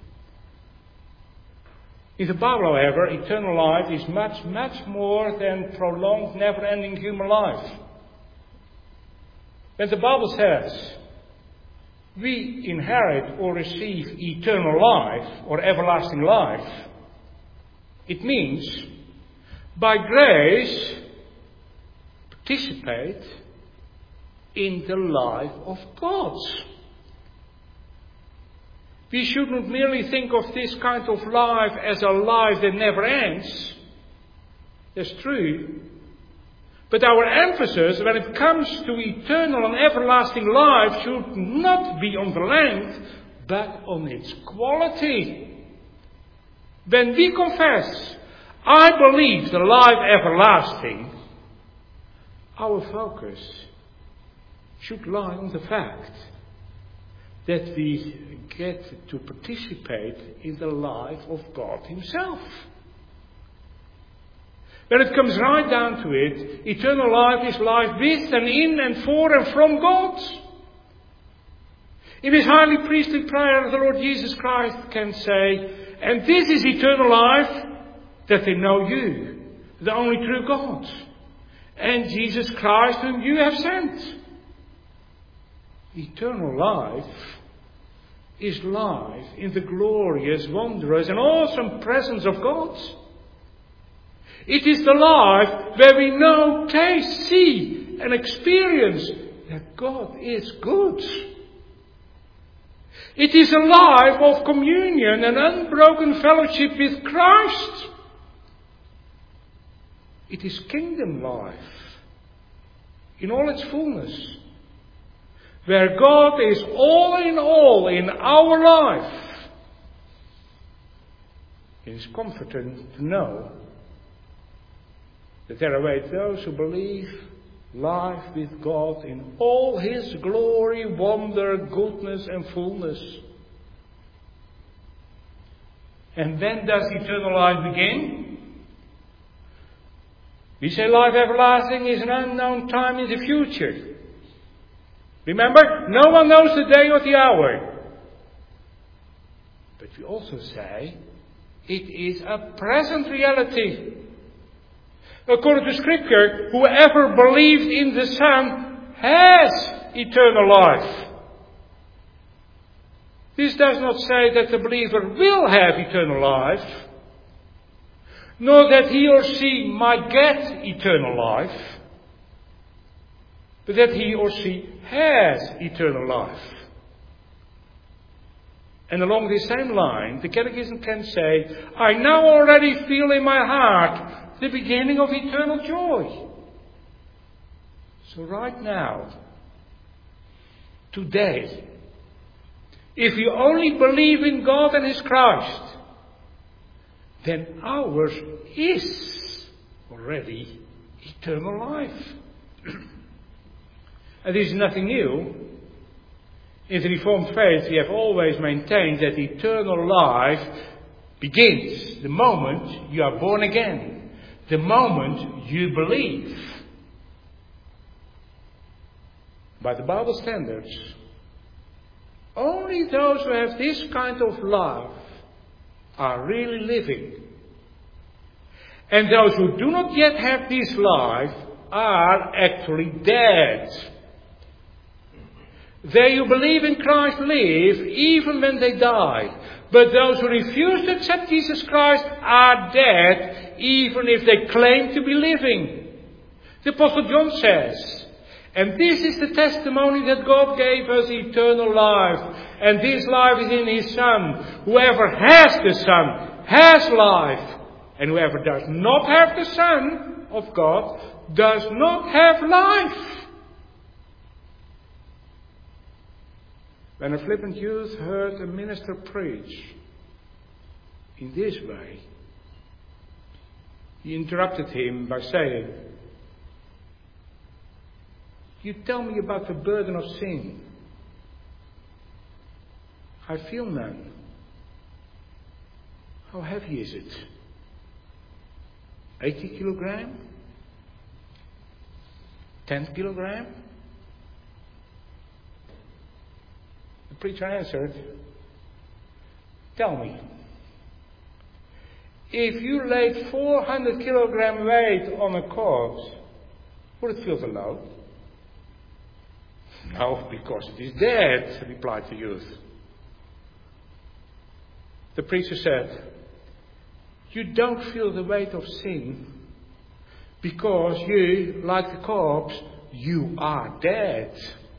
In the Bible, however, eternal life is much, much more than prolonged, never-ending human life. When the Bible says we inherit or receive eternal life or everlasting life, it means by grace participate in the life of God. We should not merely think of this kind of life as a life that never ends. That's true. But our emphasis when it comes to eternal and everlasting life should not be on the length, but on its quality. When we confess, I believe the life everlasting, our focus should lie on the fact that we get to participate in the life of God Himself. When it comes right down to it, eternal life is life with and in and for and from God. In His highly priestly prayer, the Lord Jesus Christ can say, and this is eternal life, that they know you, the only true God, and Jesus Christ whom you have sent. Eternal life is life in the glorious, wondrous and awesome presence of God. It is the life where we know, taste, see and experience that God is good. It is a life of communion and unbroken fellowship with Christ. It is kingdom life in all its fullness, where God is all in all in our life. It is comforting to know that there await those who believe life with God in all His glory, wonder, goodness and fullness. And when does eternal life begin? We say life everlasting is an unknown time in the future. Remember, no one knows the day or the hour. But we also say it is a present reality. According to Scripture, whoever believes in the Son has eternal life. This does not say that the believer will have eternal life, nor that he or she might get eternal life, but that he or she has eternal life. And along this same line, the Catechism can say, I now already feel in my heart the beginning of eternal joy. So right now, today, if you only believe in God and His Christ, then ours is already eternal life. And this is nothing new. In the Reformed faith, we have always maintained that eternal life begins the moment you are born again. The moment you believe. By the Bible standards, only those who have this kind of love are really living. And those who do not yet have this life are actually dead. They who believe in Christ live even when they die. But those who refuse to accept Jesus Christ are dead, even if they claim to be living. The Apostle John says, and this is the testimony that God gave us eternal life, and this life is in His Son. Whoever has the Son has life, and whoever does not have the Son of God does not have life. When a flippant youth heard a minister preach in this way, he interrupted him by saying, you tell me about the burden of sin. I feel none. How heavy is it? eighty kilogram? ten kilogram? The preacher answered, tell me, if you laid four hundred kilogram weight on a corpse, would it feel the load? No, because it is dead, replied the youth. The preacher said, you don't feel the weight of sin because you, like the corpse, you are dead.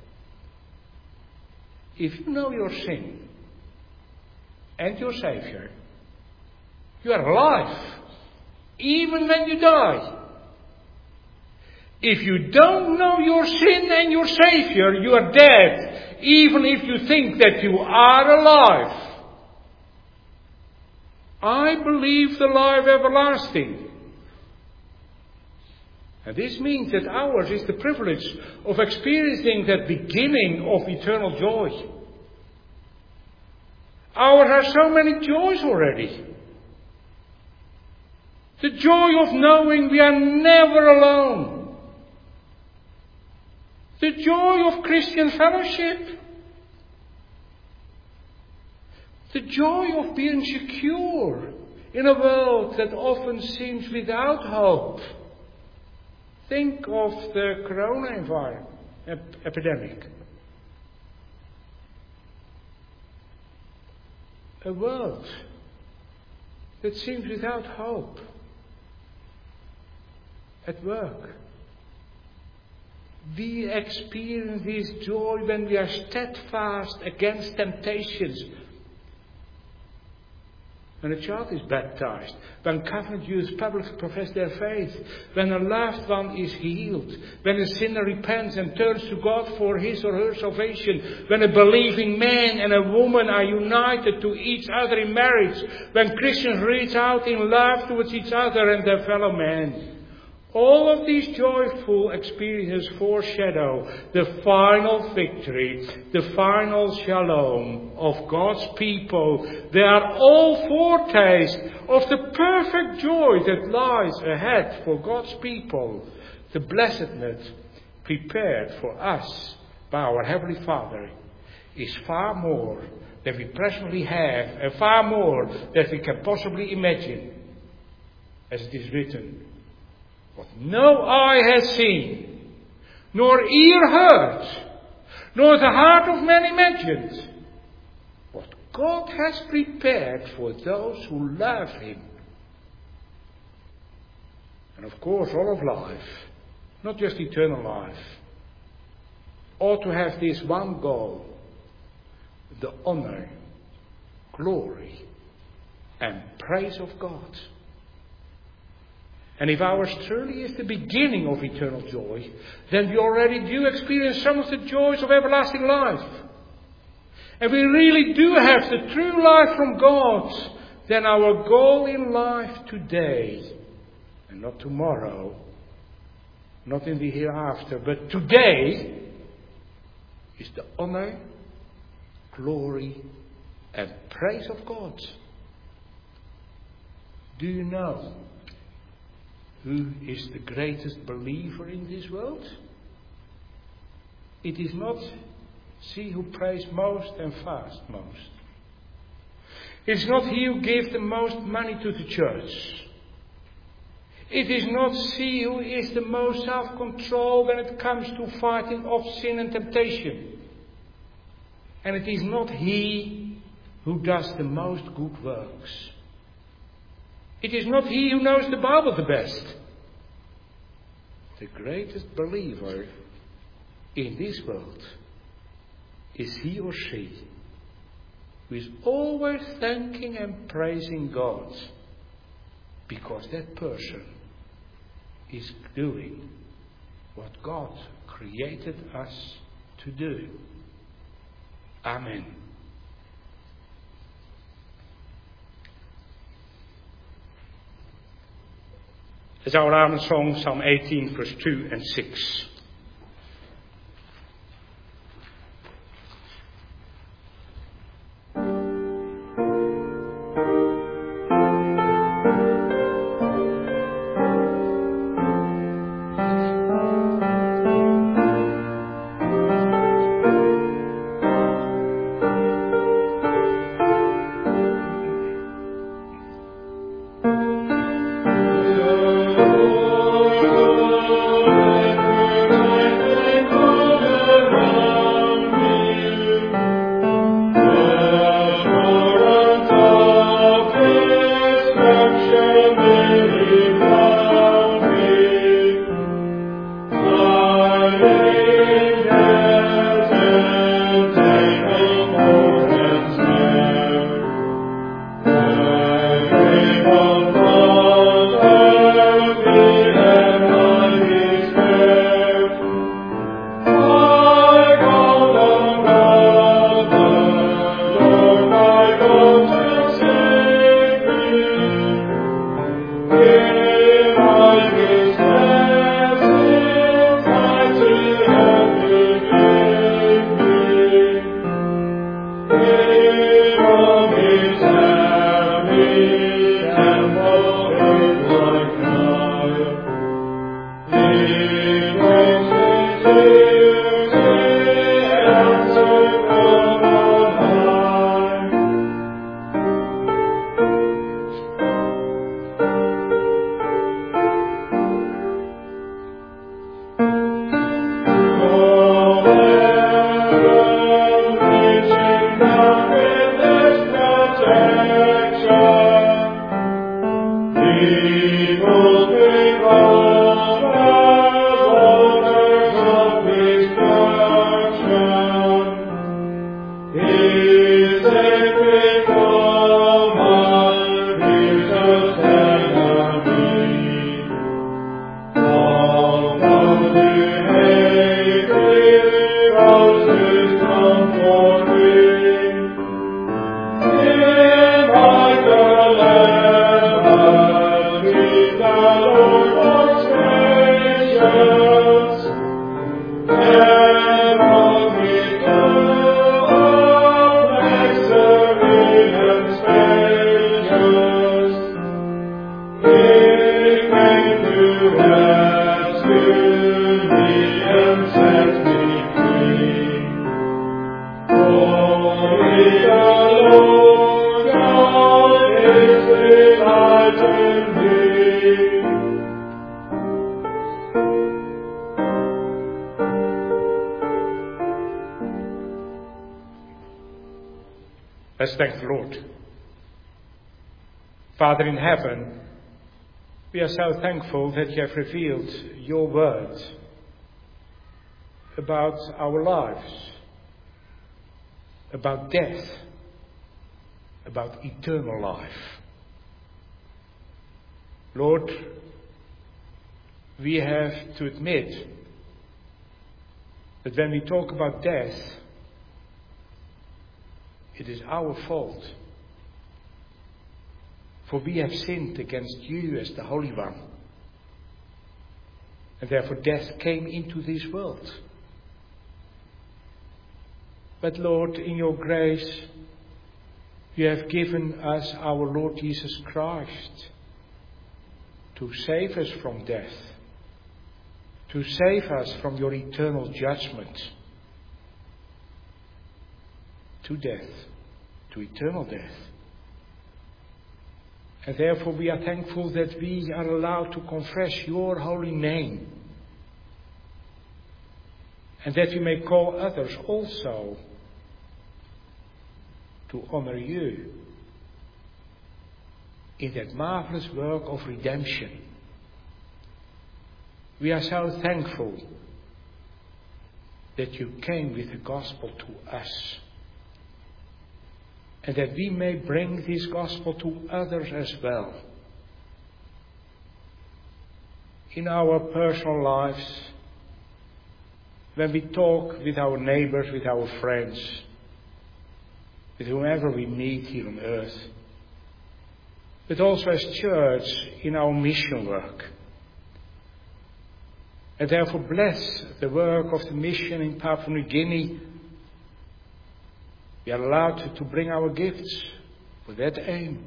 If you know your sin and your Savior, you are alive, even when you die. If you don't know your sin and your Savior, you are dead, even if you think that you are alive. I believe the life everlasting. And this means that ours is the privilege of experiencing that beginning of eternal joy. Ours are so many joys already. The joy of knowing we are never alone. The joy of Christian fellowship. The joy of being secure in a world that often seems without hope. Think of the corona environment, ep- epidemic. A world that seems without hope. At work. We experience this joy when we are steadfast against temptations. When a child is baptized, when covenant youth publicly profess their faith, when a loved one is healed, when a sinner repents and turns to God for his or her salvation, when a believing man and a woman are united to each other in marriage, when Christians reach out in love towards each other and their fellow men. All of these joyful experiences foreshadow the final victory, the final shalom of God's people. They are all foretastes of the perfect joy that lies ahead for God's people. The blessedness prepared for us by our Heavenly Father is far more than we presently have and far more than we can possibly imagine. As it is written, what no eye has seen, nor ear heard, nor the heart of man imagined, what God has prepared for those who love Him. And of course, all of life, not just eternal life, ought to have this one goal: the honor, glory, and praise of God. And if ours truly is the beginning of eternal joy, then we already do experience some of the joys of everlasting life. And we really do have the true life from God. Then our goal in life today, and not tomorrow, not in the hereafter, but today, is the honor, glory, and praise of God. Do you know who is the greatest believer in this world? It is not he who prays most and fasts most. It is not he who gives the most money to the church. It is not he who is the most self-controlled when it comes to fighting off sin and temptation. And it is not he who does the most good works. It is not he who knows the Bible the best. The greatest believer in this world is he or she who is always thanking and praising God, because that person is doing what God created us to do. Amen. As our Amen song, Psalm eighteen, verse two and six. Oh, Let's thank the Lord. Father in heaven, we are so thankful that you have revealed your word about our lives, about death, about eternal life. Lord, we have to admit that when we talk about death, it is our fault. For we have sinned against you as the Holy One. And therefore death came into this world. But Lord, in your grace, you have given us our Lord Jesus Christ to save us from death, to save us from your eternal judgment, to death, to eternal death. And therefore we are thankful that we are allowed to confess your holy name, and that we may call others also to honor you in that marvelous work of redemption. We are so thankful that you came with the gospel to us, and that we may bring this gospel to others as well. In our personal lives, when we talk with our neighbors, with our friends, with whomever we meet here on earth, but also as church in our mission work. And therefore bless the work of the mission in Papua New Guinea. We are allowed to, to bring our gifts for that aim.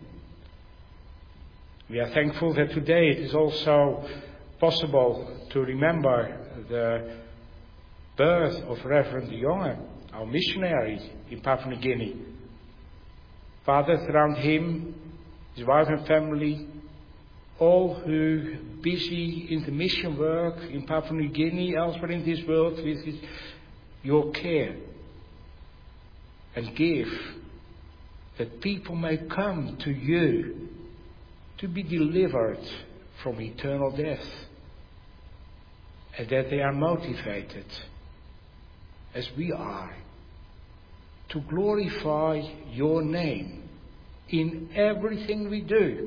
We are thankful that today it is also possible to remember the birth of Reverend De Jonge, our missionary in Papua New Guinea. Father, around him, his wife and family, all who busy in the mission work in Papua New Guinea, elsewhere in this world, with his, your care. And give that people may come to you to be delivered from eternal death, and that they are motivated, as we are, to glorify your name in everything we do.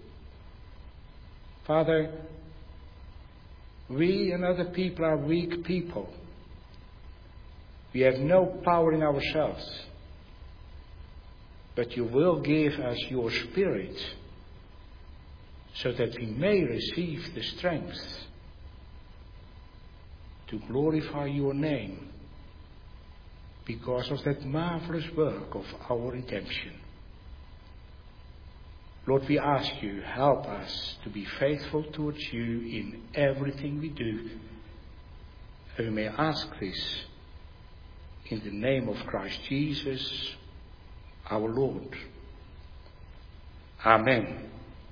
Father, we and other people are weak people. We have no power in ourselves. But you will give us your Spirit, so that we may receive the strength to glorify your name because of that marvelous work of our redemption. Lord, we ask you, help us to be faithful towards you in everything we do. And we may ask this in the name of Christ Jesus, our Lord. Amen.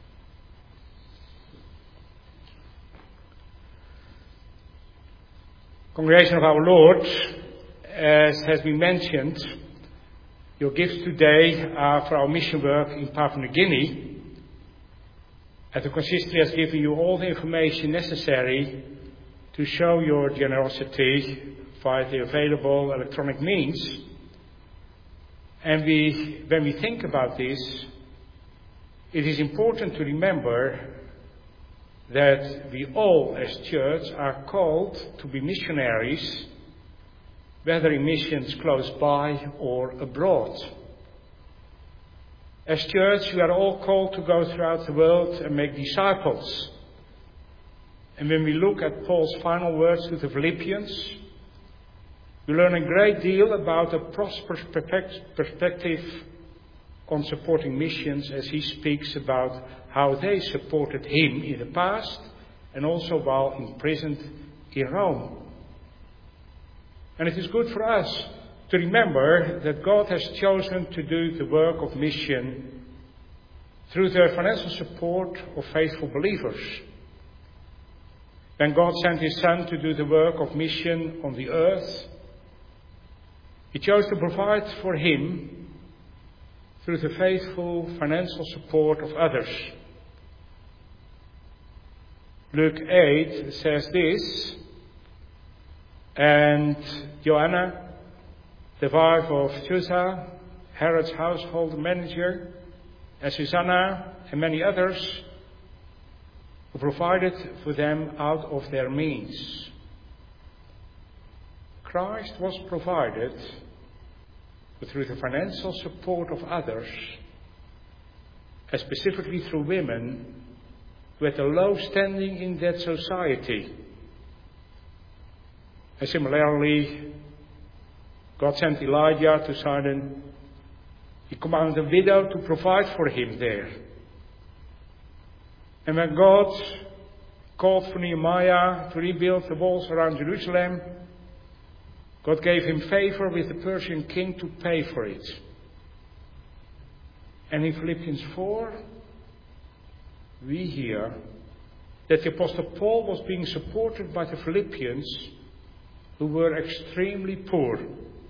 Congregation of our Lord, as has been mentioned, your gifts today are for our mission work in Papua New Guinea. And the consistory has given you all the information necessary to show your generosity via the available electronic means. And we, when we think about this, it is important to remember that we all as church are called to be missionaries, whether in missions close by or abroad. As church, we are all called to go throughout the world and make disciples And when we look at Paul's final words to the Philippians, we learn a great deal about a prosperous perspective on supporting missions, as he speaks about how they supported him in the past and also while imprisoned in Rome. And it is good for us to remember that God has chosen to do the work of mission through the financial support of faithful believers. When God sent his Son to do the work of mission on the earth, he chose to provide for him through the faithful financial support of others. Luke eight says this, and Joanna, the wife of Chuza, Herod's household manager, and Susanna, and many others, who provided for them out of their means. Christ was provided through the financial support of others, and specifically through women who had a low standing in that society. And similarly, God sent Elijah to Sidon. He commanded a widow to provide for him there. And when God called for Nehemiah to rebuild the walls around Jerusalem, God gave him favor with the Persian king to pay for it. And in Philippians four, we hear that the Apostle Paul was being supported by the Philippians, who were extremely poor.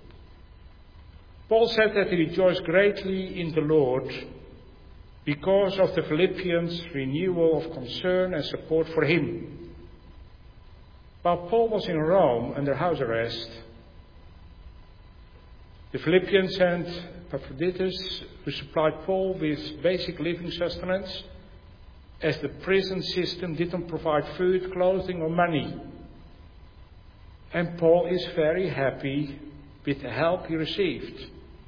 Paul said that he rejoiced greatly in the Lord because of the Philippians' renewal of concern and support for him. While Paul was in Rome under house arrest, the Philippians sent Epaphroditus, who supplied Paul with basic living sustenance, as the prison system didn't provide food, clothing, or money. And Paul is very happy with the help he received.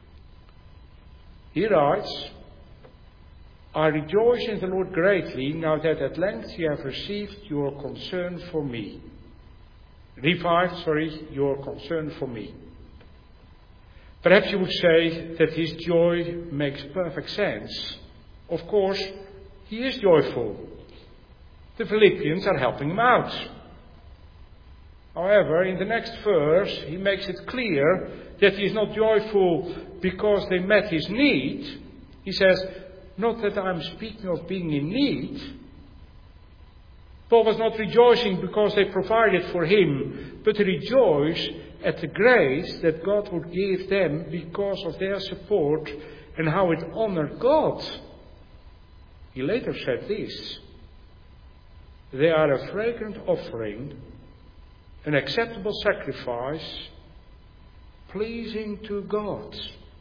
He writes, I rejoice in the Lord greatly, now that at length you have received your concern for me. Revived, sorry, your concern for me. Perhaps you would say that his joy makes perfect sense. Of course, he is joyful. The Philippians are helping him out. However, in the next verse, he makes it clear that he is not joyful because they met his need. He says, not that I'm speaking of being in need. Paul was not rejoicing because they provided for him, but he rejoiced at the grace that God would give them because of their support and how it honored God. He later said this, they are a fragrant offering, an acceptable sacrifice, pleasing to God.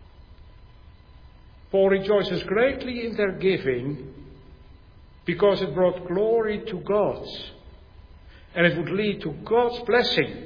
Paul rejoices greatly in their giving because it brought glory to God and it would lead to God's blessing.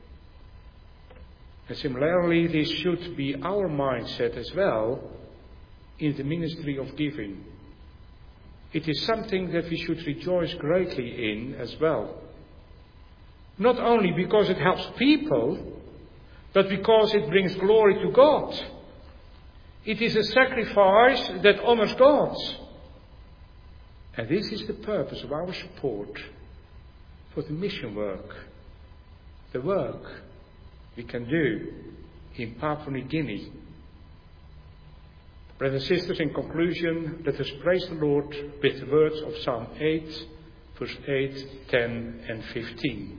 And similarly, this should be our mindset as well in the ministry of giving. It is something that we should rejoice greatly in as well. Not only because it helps people, but because it brings glory to God. It is a sacrifice that honors God. And this is the purpose of our support for the mission work, the work we can do in Papua New Guinea. Brothers and sisters, in conclusion, let us praise the Lord with the words of Psalm eight, verse eight, ten and fifteen.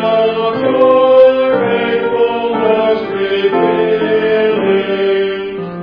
Revealing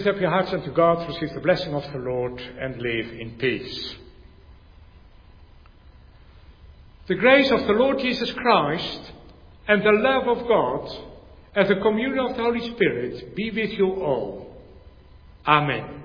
lift up your hearts unto God, receive the blessing of the Lord, and live in peace. The grace of the Lord Jesus Christ and the love of God and the communion of the Holy Spirit be with you all. Amen.